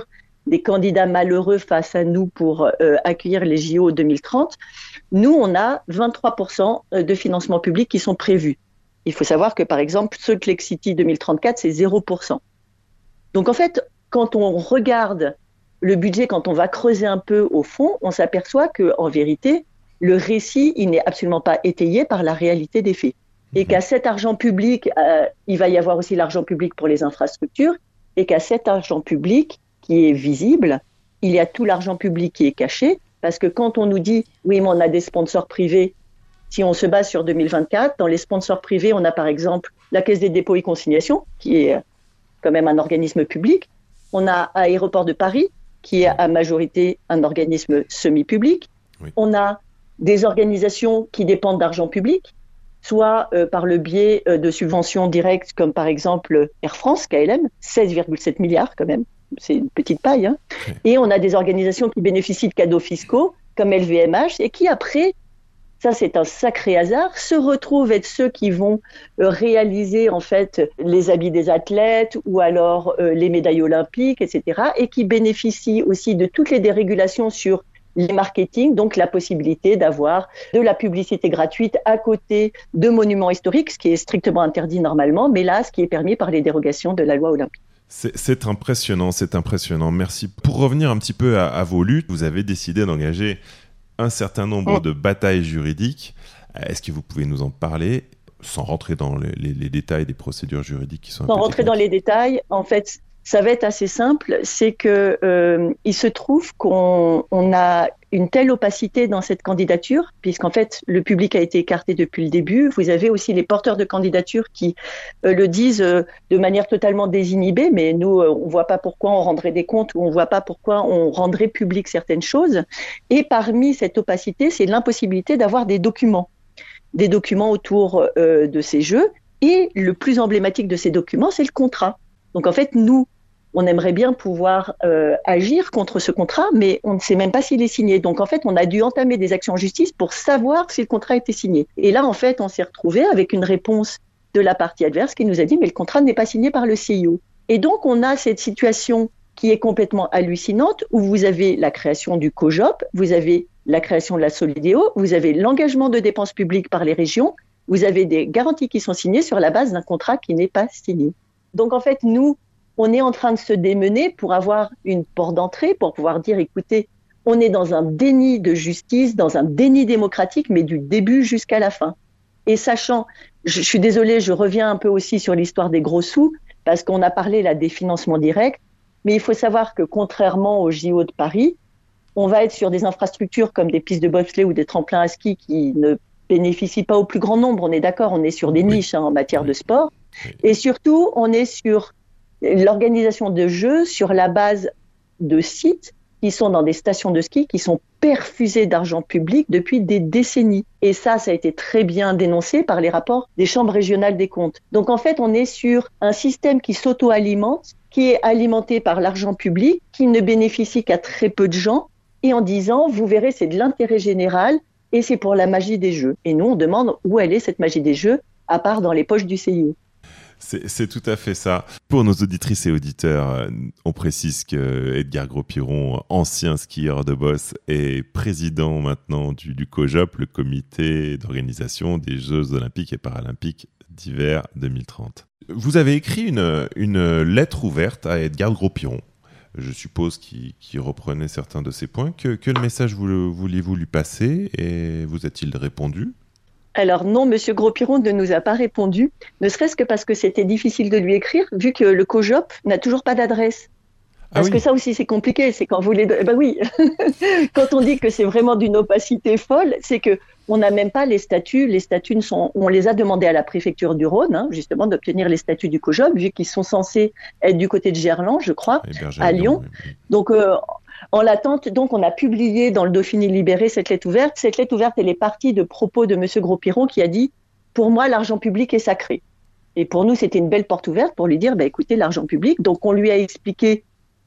des candidats malheureux face à nous pour euh, accueillir les J O deux mille trente, nous, on a vingt-trois pour cent de financements publics qui sont prévus. Il faut savoir que, par exemple, Salt Lake City deux mille trente-quatre, c'est zéro pour cent. Donc, en fait, quand on regarde le budget, quand on va creuser un peu au fond, on s'aperçoit qu'en vérité, le récit, il n'est absolument pas étayé par la réalité des faits. Et qu'à cet argent public, euh, il va y avoir aussi l'argent public pour les infrastructures, et qu'à cet argent public qui est visible, il y a tout l'argent public qui est caché, parce que quand on nous dit « oui, mais on a des sponsors privés », si on se base sur deux mille vingt-quatre, dans les sponsors privés, on a par exemple la Caisse des dépôts et consignations, qui est quand même un organisme public, on a Aéroport de Paris, qui est à majorité un organisme semi-public, oui. On a des organisations qui dépendent d'argent public, soit euh, par le biais euh, de subventions directes, comme par exemple Air France, K L M, seize virgule sept milliards quand même, c'est une petite paille. Hein. Okay. Et on a des organisations qui bénéficient de cadeaux fiscaux, comme L V M H, et qui après, ça c'est un sacré hasard, se retrouvent être ceux qui vont euh, réaliser en fait les habits des athlètes ou alors euh, les médailles olympiques, et cetera, et qui bénéficient aussi de toutes les dérégulations sur les marketing, donc la possibilité d'avoir de la publicité gratuite à côté de monuments historiques, ce qui est strictement interdit normalement, mais là, ce qui est permis par les dérogations de la loi olympique. C'est, c'est impressionnant, c'est impressionnant. Merci. Pour revenir un petit peu à, à vos luttes, vous avez décidé d'engager un certain nombre mmh. de batailles juridiques. Est-ce que vous pouvez nous en parler, sans rentrer dans les, les, les détails des procédures juridiques qui sont un Sans peu rentrer techniques. Dans les détails, en fait, ça va être assez simple, c'est que euh, il se trouve qu'on on a une telle opacité dans cette candidature, puisqu'en fait le public a été écarté depuis le début. Vous avez aussi les porteurs de candidature qui euh, le disent euh, de manière totalement désinhibée, mais nous euh, on voit pas pourquoi on rendrait des comptes ou on voit pas pourquoi on rendrait public certaines choses. Et parmi cette opacité, c'est l'impossibilité d'avoir des documents, des documents autour euh, de ces jeux. Et le plus emblématique de ces documents, c'est le contrat. Donc en fait, nous, on aimerait bien pouvoir euh, agir contre ce contrat, mais on ne sait même pas s'il est signé. Donc en fait, on a dû entamer des actions en justice pour savoir si le contrat était signé. Et là, en fait, on s'est retrouvé avec une réponse de la partie adverse qui nous a dit « mais le contrat n'est pas signé par le C I O ». Et donc, on a cette situation qui est complètement hallucinante, où vous avez la création du COJOP, vous avez la création de la Solidéo, vous avez l'engagement de dépenses publiques par les régions, vous avez des garanties qui sont signées sur la base d'un contrat qui n'est pas signé. Donc en fait, nous, on est en train de se démener pour avoir une porte d'entrée, pour pouvoir dire, écoutez, on est dans un déni de justice, dans un déni démocratique, mais du début jusqu'à la fin. Et sachant, je, je suis désolée, je reviens un peu aussi sur l'histoire des gros sous, parce qu'on a parlé là des financements directs, mais il faut savoir que contrairement aux J O de Paris, on va être sur des infrastructures comme des pistes de bobsleigh ou des tremplins à ski qui ne bénéficient pas au plus grand nombre, on est d'accord, on est sur des niches hein, en matière de sport. Et surtout, on est sur l'organisation de jeux sur la base de sites qui sont dans des stations de ski qui sont perfusés d'argent public depuis des décennies. Et ça, ça a été très bien dénoncé par les rapports des chambres régionales des comptes. Donc en fait, on est sur un système qui s'auto-alimente, qui est alimenté par l'argent public, qui ne bénéficie qu'à très peu de gens, et en disant, vous verrez, c'est de l'intérêt général, et c'est pour la magie des jeux. Et nous, on demande où elle est, cette magie des jeux, à part dans les poches du C I O. C'est, c'est tout à fait ça. Pour nos auditrices et auditeurs, on précise que Edgar Gros-Piron, ancien skieur de boss, est président maintenant du, du COJOP, le comité d'organisation des Jeux Olympiques et Paralympiques d'hiver deux mille trente. Vous avez écrit une, une lettre ouverte à Edgar Gros-Piron. Je suppose qu'il, qu'il reprenait certains de ces points. Que, quel message vous, vouliez-vous lui passer et vous a-t-il répondu ? Alors non, Monsieur Gros-Piron ne nous a pas répondu, ne serait-ce que parce que c'était difficile de lui écrire, vu que le COJOP n'a toujours pas d'adresse. Parce ah oui. que ça aussi c'est compliqué, c'est quand vous les... Ben oui, quand on dit que c'est vraiment d'une opacité folle, c'est que on n'a même pas les statuts, les statuts ne sont... On les a demandé à la préfecture du Rhône, hein, justement, d'obtenir les statuts du COJOP, vu qu'ils sont censés être du côté de Gerland, je crois, à Lyon. Oui. Donc... Euh, En l'attente, donc, on a publié dans le Dauphiné libéré cette lettre ouverte. Cette lettre ouverte, elle est partie de propos de Monsieur Gros-Piron qui a dit « Pour moi, l'argent public est sacré ». Et pour nous, c'était une belle porte ouverte pour lui dire bah, « Écoutez, l'argent public ». Donc, on lui a expliqué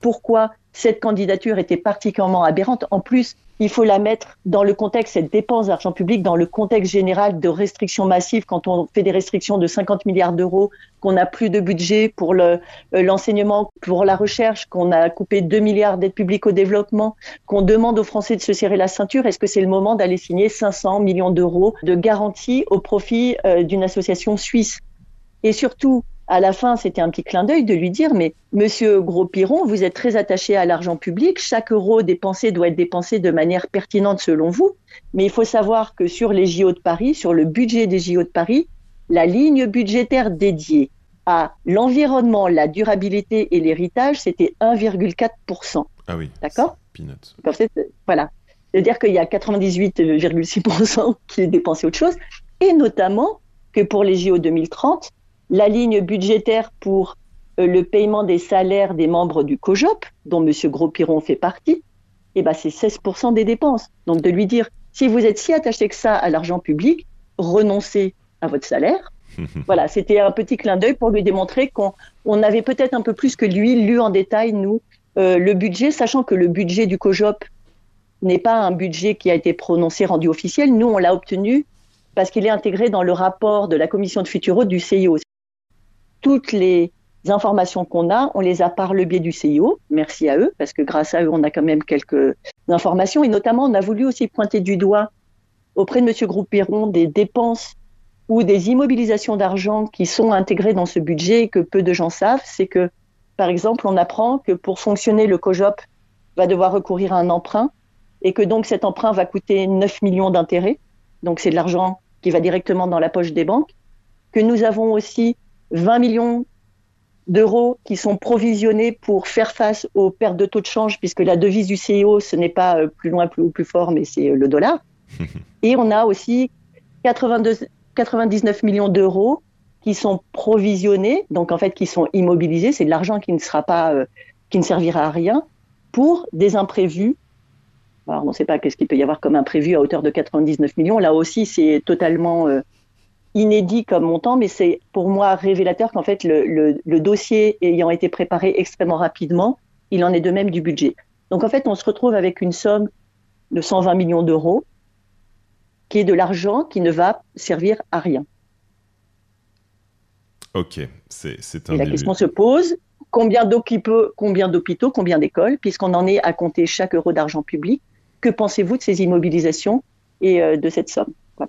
pourquoi cette candidature était particulièrement aberrante. En plus, il faut la mettre dans le contexte, cette dépense d'argent public, dans le contexte général de restrictions massives, quand on fait des restrictions de cinquante milliards d'euros, qu'on n'a plus de budget pour le, euh, l'enseignement, pour la recherche, qu'on a coupé deux milliards d'aides publiques au développement, qu'on demande aux Français de se serrer la ceinture. Est-ce que c'est le moment d'aller signer cinq cents millions d'euros de garantie au profit euh, d'une association suisse? Et surtout, à la fin, c'était un petit clin d'œil de lui dire, mais Monsieur Gros-Piron, vous êtes très attaché à l'argent public, chaque euro dépensé doit être dépensé de manière pertinente selon vous, mais il faut savoir que sur les J O de Paris, sur le budget des J O de Paris, la ligne budgétaire dédiée à l'environnement, la durabilité et l'héritage, c'était un virgule quatre pour cent. Ah oui, d'accord. Peanuts. En fait, voilà. C'est-à-dire qu'il y a quatre-vingt-dix-huit virgule six pour cent qui est dépensé autre chose, et notamment que pour les J O deux mille trente, la ligne budgétaire pour euh, le paiement des salaires des membres du COJOP, dont M. Gros-Piron fait partie, eh ben, c'est seize pour cent des dépenses. Donc de lui dire, si vous êtes si attaché que ça à l'argent public, renoncez à votre salaire. Voilà, c'était un petit clin d'œil pour lui démontrer qu'on on avait peut-être un peu plus que lui lu en détail, nous, euh, le budget, sachant que le budget du COJOP n'est pas un budget qui a été prononcé, rendu officiel. Nous, on l'a obtenu parce qu'il est intégré dans le rapport de la commission de Futuro du C I O. Toutes les informations qu'on a, on les a par le biais du C I O. Merci à eux, parce que grâce à eux, on a quand même quelques informations. Et notamment, on a voulu aussi pointer du doigt auprès de M. Gros-Piron des dépenses ou des immobilisations d'argent qui sont intégrées dans ce budget et que peu de gens savent. C'est que, par exemple, on apprend que pour fonctionner, le COJOP va devoir recourir à un emprunt et que donc cet emprunt va coûter neuf millions d'intérêts. Donc c'est de l'argent qui va directement dans la poche des banques. Que nous avons aussi vingt millions d'euros qui sont provisionnés pour faire face aux pertes de taux de change, puisque la devise du C I O, ce n'est pas plus loin, plus haut, plus fort, mais c'est le dollar. Et on a aussi quatre-vingt-deux, quatre-vingt-dix-neuf millions d'euros qui sont provisionnés, donc en fait qui sont immobilisés, c'est de l'argent qui ne sera pas, euh, qui ne servira à rien, pour des imprévus. Alors, on ne sait pas qu'est-ce qu'il peut y avoir comme imprévu à hauteur de quatre-vingt-dix-neuf millions. Là aussi, c'est totalement euh, inédit comme montant, mais c'est pour moi révélateur qu'en fait, le, le, le dossier ayant été préparé extrêmement rapidement, il en est de même du budget. Donc en fait, on se retrouve avec une somme de cent vingt millions d'euros, qui est de l'argent qui ne va servir à rien. Ok, c'est, c'est un Et la début. question se pose, combien d'hôpitaux, combien d'hôpitaux, combien d'écoles, puisqu'on en est à compter chaque euro d'argent public. Que pensez-vous de ces immobilisations et euh, de cette somme? Voilà.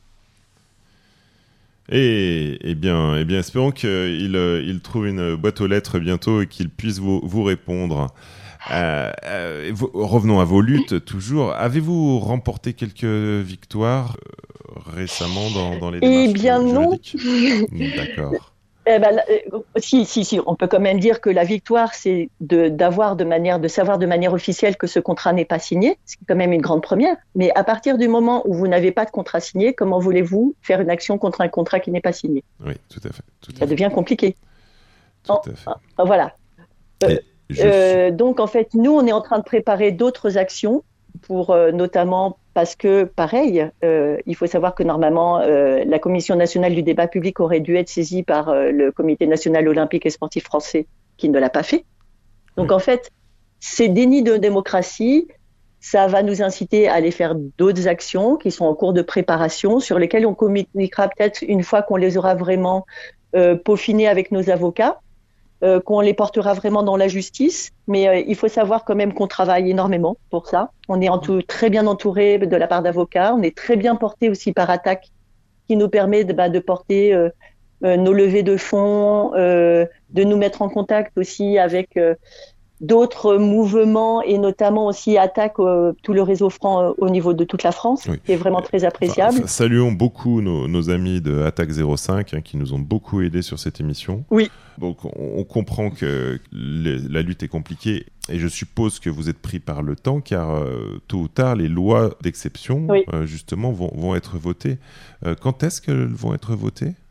Et, eh bien, eh bien, espérons qu'il euh, il trouve une boîte aux lettres bientôt et qu'il puisse vous, vous répondre. Euh, euh, vous, revenons à vos luttes, toujours. Avez-vous remporté quelques victoires euh, récemment dans, dans les démarches Eh bien non. D'accord. Eh ben, euh, si, si, si, on peut quand même dire que la victoire, c'est de, d'avoir de manière, de savoir de manière officielle que ce contrat n'est pas signé. C'est quand même une grande première. Mais à partir du moment où vous n'avez pas de contrat signé, comment voulez-vous faire une action contre un contrat qui n'est pas signé? Oui, tout à fait. Tout à Ça fait. devient compliqué. Tout En, à fait. en, voilà. Euh, Je euh, donc, en fait, nous, on est en train de préparer d'autres actions pour euh, notamment parce que, pareil, euh, il faut savoir que normalement, euh, la Commission nationale du débat public aurait dû être saisie par euh, le Comité national olympique et sportif français, qui ne l'a pas fait. Donc, en fait, ces dénis de démocratie, ça va nous inciter à aller faire d'autres actions qui sont en cours de préparation, sur lesquelles on communiquera peut-être une fois qu'on les aura vraiment euh, peaufinées avec nos avocats. Euh, qu'on les portera vraiment dans la justice, mais euh, il faut savoir quand même qu'on travaille énormément pour ça. On est entou- très bien entouré de la part d'avocats, on est très bien porté aussi par Attac, qui nous permet de, bah, de porter euh, euh, nos levées de fonds, euh, de nous mettre en contact aussi avec euh, d'autres mouvements et notamment aussi Attac, euh, tout le réseau franc euh, au niveau de toute la France, Oui. qui est vraiment très appréciable. Enfin, saluons beaucoup nos, nos amis de Attaque zéro cinq hein, qui nous ont beaucoup aidés sur cette émission. Oui. Donc on, on comprend que les, la lutte est compliquée et je suppose que vous êtes pris par le temps car euh, tôt ou tard les lois d'exception Oui. euh, justement vont, vont être votées. Euh, quand est-ce qu'elles vont être votées?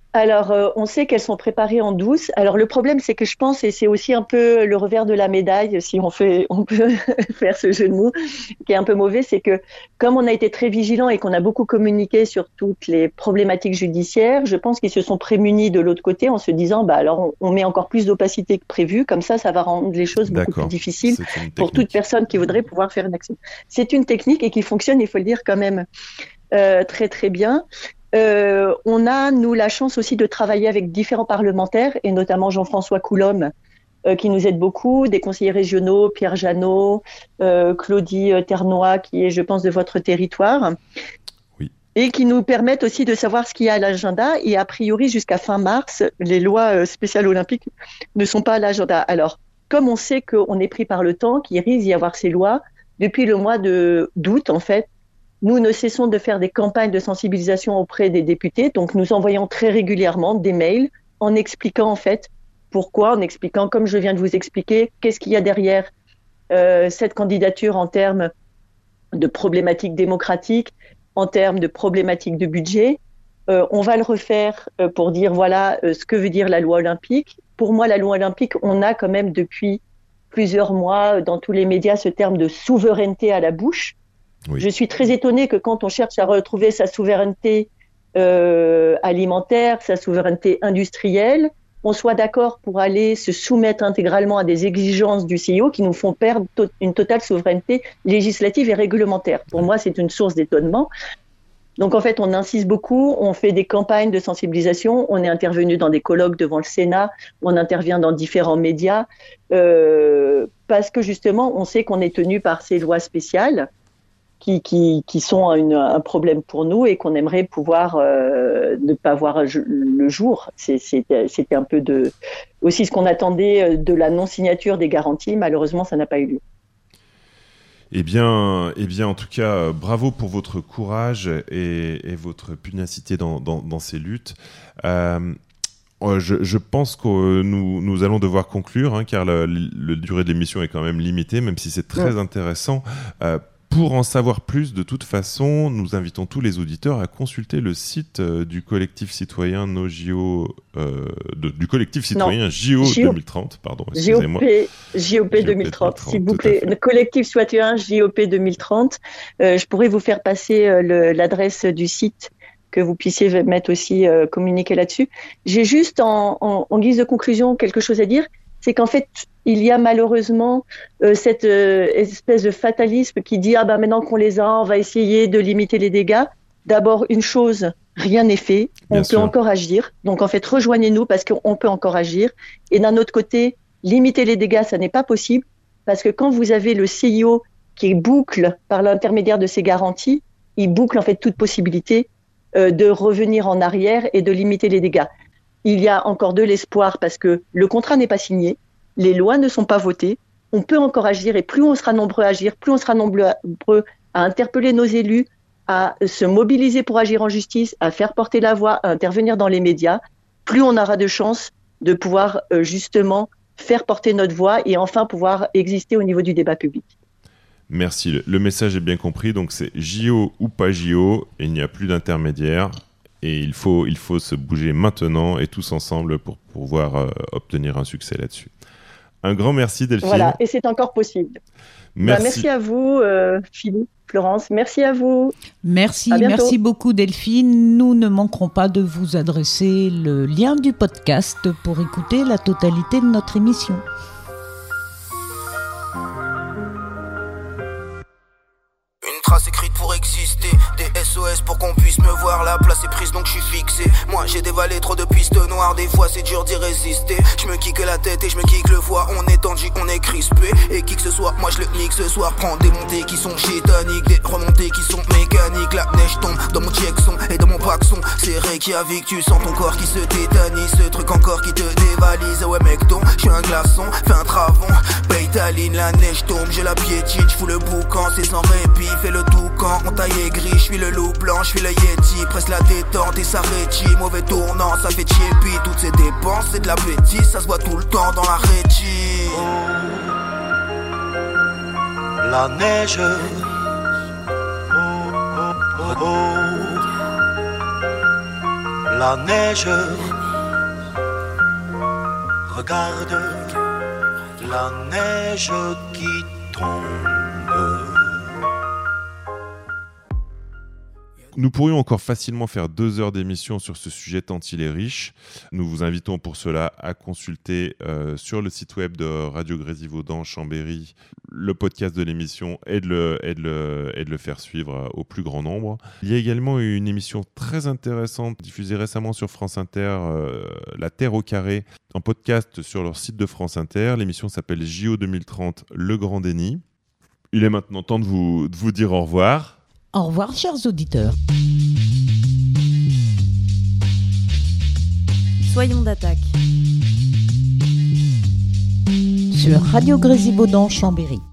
Alors, euh, on sait qu'elles sont préparées en douce. Alors, le problème, c'est que je pense, et c'est aussi un peu le revers de la médaille, si on fait, on peut faire ce jeu de mots, qui est un peu mauvais, c'est que comme on a été très vigilants et qu'on a beaucoup communiqué sur toutes les problématiques judiciaires, je pense qu'ils se sont prémunis de l'autre côté en se disant, bah alors, on, on met encore plus d'opacité que prévu, comme ça, ça va rendre les choses beaucoup D'accord. plus difficiles C'est une pour toute technique. personne qui voudrait pouvoir faire une action. C'est une technique et qui fonctionne, il faut le dire quand même, euh, très très bien. Euh, on a, nous, la chance aussi de travailler avec différents parlementaires, et notamment Jean-François Coulombe, euh, qui nous aide beaucoup, des conseillers régionaux, Pierre Janot, euh, Claudie Ternois, qui est, je pense, de votre territoire, oui. Et qui nous permettent aussi de savoir ce qu'il y a à l'agenda. Et a priori, jusqu'à fin mars, les lois spéciales olympiques ne sont pas à l'agenda. Alors, comme on sait qu'on est pris par le temps, qu'il risque d'y avoir ces lois, depuis le mois de, d'août, en fait, nous ne cessons de faire des campagnes de sensibilisation auprès des députés. Donc, nous envoyons très régulièrement des mails en expliquant, en fait, pourquoi, en expliquant, comme je viens de vous expliquer, qu'est-ce qu'il y a derrière euh, cette candidature en termes de problématiques démocratiques, en termes de problématiques de budget. Euh, on va le refaire euh, pour dire, voilà, euh, ce que veut dire la loi olympique. Pour moi, la loi olympique, on a quand même depuis plusieurs mois, dans tous les médias, ce terme de souveraineté à la bouche. Oui. Je suis très étonnée que quand on cherche à retrouver sa souveraineté euh, alimentaire, sa souveraineté industrielle, on soit d'accord pour aller se soumettre intégralement à des exigences du C I O qui nous font perdre to- une totale souveraineté législative et réglementaire. Pour moi, c'est une source d'étonnement. Donc en fait, on insiste beaucoup, on fait des campagnes de sensibilisation, on est intervenu dans des colloques devant le Sénat, on intervient dans différents médias, euh, parce que justement, on sait qu'on est tenu par ces lois spéciales qui, qui, qui sont une, un problème pour nous et qu'on aimerait pouvoir euh, ne pas voir le jour. C'est, c'était, c'était un peu de, aussi ce qu'on attendait de la non-signature des garanties. Malheureusement, ça n'a pas eu lieu. Eh bien, eh bien, en tout cas, euh, bravo pour votre courage et, et votre pugnacité dans, dans, dans ces luttes. Euh, je, je pense que nous, nous allons devoir conclure, hein, car la, la durée de l'émission est quand même limitée, même si c'est très ouais. intéressant. Euh, Pour en savoir plus, de toute façon, nous invitons tous les auditeurs à consulter le site euh, du collectif citoyen No J O, euh, de, du collectif citoyen J O, J O deux mille trente, pardon, excusez-moi. J O P deux mille trente, s'il vous plaît. Le collectif citoyen J O P deux mille trente. Euh, je pourrais vous faire passer euh, le, l'adresse du site, que vous puissiez mettre aussi, euh, communiquer là-dessus. J'ai juste en, en, en guise de conclusion quelque chose à dire. C'est qu'en fait, il y a malheureusement euh, cette euh, espèce de fatalisme qui dit « Ah ben maintenant qu'on les a, on va essayer de limiter les dégâts ». D'abord, une chose, rien n'est fait, Bien on sûr. peut encore agir. Donc en fait, rejoignez-nous parce qu'on peut encore agir. Et d'un autre côté, limiter les dégâts, ça n'est pas possible parce que quand vous avez le C I O qui boucle par l'intermédiaire de ses garanties, il boucle en fait toute possibilité euh, de revenir en arrière et de limiter les dégâts. Il y a encore de l'espoir parce que le contrat n'est pas signé, les lois ne sont pas votées, on peut encore agir et plus on sera nombreux à agir, plus on sera nombreux à interpeller nos élus, à se mobiliser pour agir en justice, à faire porter la voix, à intervenir dans les médias, plus on aura de chances de pouvoir euh, justement faire porter notre voix et enfin pouvoir exister au niveau du débat public. Merci, le message est bien compris, donc c'est J O ou pas J O, il n'y a plus d'intermédiaire. Et il faut, il faut se bouger maintenant et tous ensemble pour pouvoir euh, obtenir un succès là-dessus. Un grand merci Delphine. Voilà, et c'est encore possible. Merci, bah, merci à vous euh, Philippe, Florence, merci à vous. Merci, merci beaucoup Delphine. Nous ne manquerons pas de vous adresser le lien du podcast pour écouter la totalité de notre émission. Une trace écrite pour exister, des S O S pour qu'on puisse me voir. La place est prise donc je suis fixé. Moi j'ai dévalé trop de pistes noires, des fois c'est dur d'y résister. Je me kick la tête et je me kick le foie. On est tendu, on est crispé. Et qui que ce soit, moi je le nique ce soir. Prends des montées qui sont chétaniques, des remontées qui sont mécaniques. La neige tombe dans mon Jackson et dans mon paxon. C'est Reykjavik, tu sens ton corps qui se tétanise. Ce truc encore qui te dévalise. Ouais mec donc, je suis un glaçon, fais un travon. Paye ta ligne, la neige tombe, je la piétine. Je fous le boucan, c'est sans répit. Fais le toucan, on taille aigri, je suis le loup blanc, je suis le yeti. Presse la détente et ça rétille. Mauvais tournant, ça fait chier. Toutes ces dépenses, c'est de la bêtise. Ça se voit tout le temps dans la régie. Oh, la neige. Oh, oh, oh, oh. la neige. Regarde la neige qui tombe. Nous pourrions encore facilement faire deux heures d'émission sur ce sujet tant il est riche. Nous vous invitons pour cela à consulter euh, sur le site web de Radio Grésivaudan Chambéry le podcast de l'émission et de, le, et, de le, et de le faire suivre au plus grand nombre. Il y a également une émission très intéressante diffusée récemment sur France Inter, euh, La Terre au carré, en podcast sur leur site de France Inter. L'émission s'appelle J O deux mille trente, Le Grand Déni. Il est maintenant temps de vous, de vous dire au revoir. Au revoir, chers auditeurs. Soyons d'attaque. Sur Radio Grésivaudan Chambéry.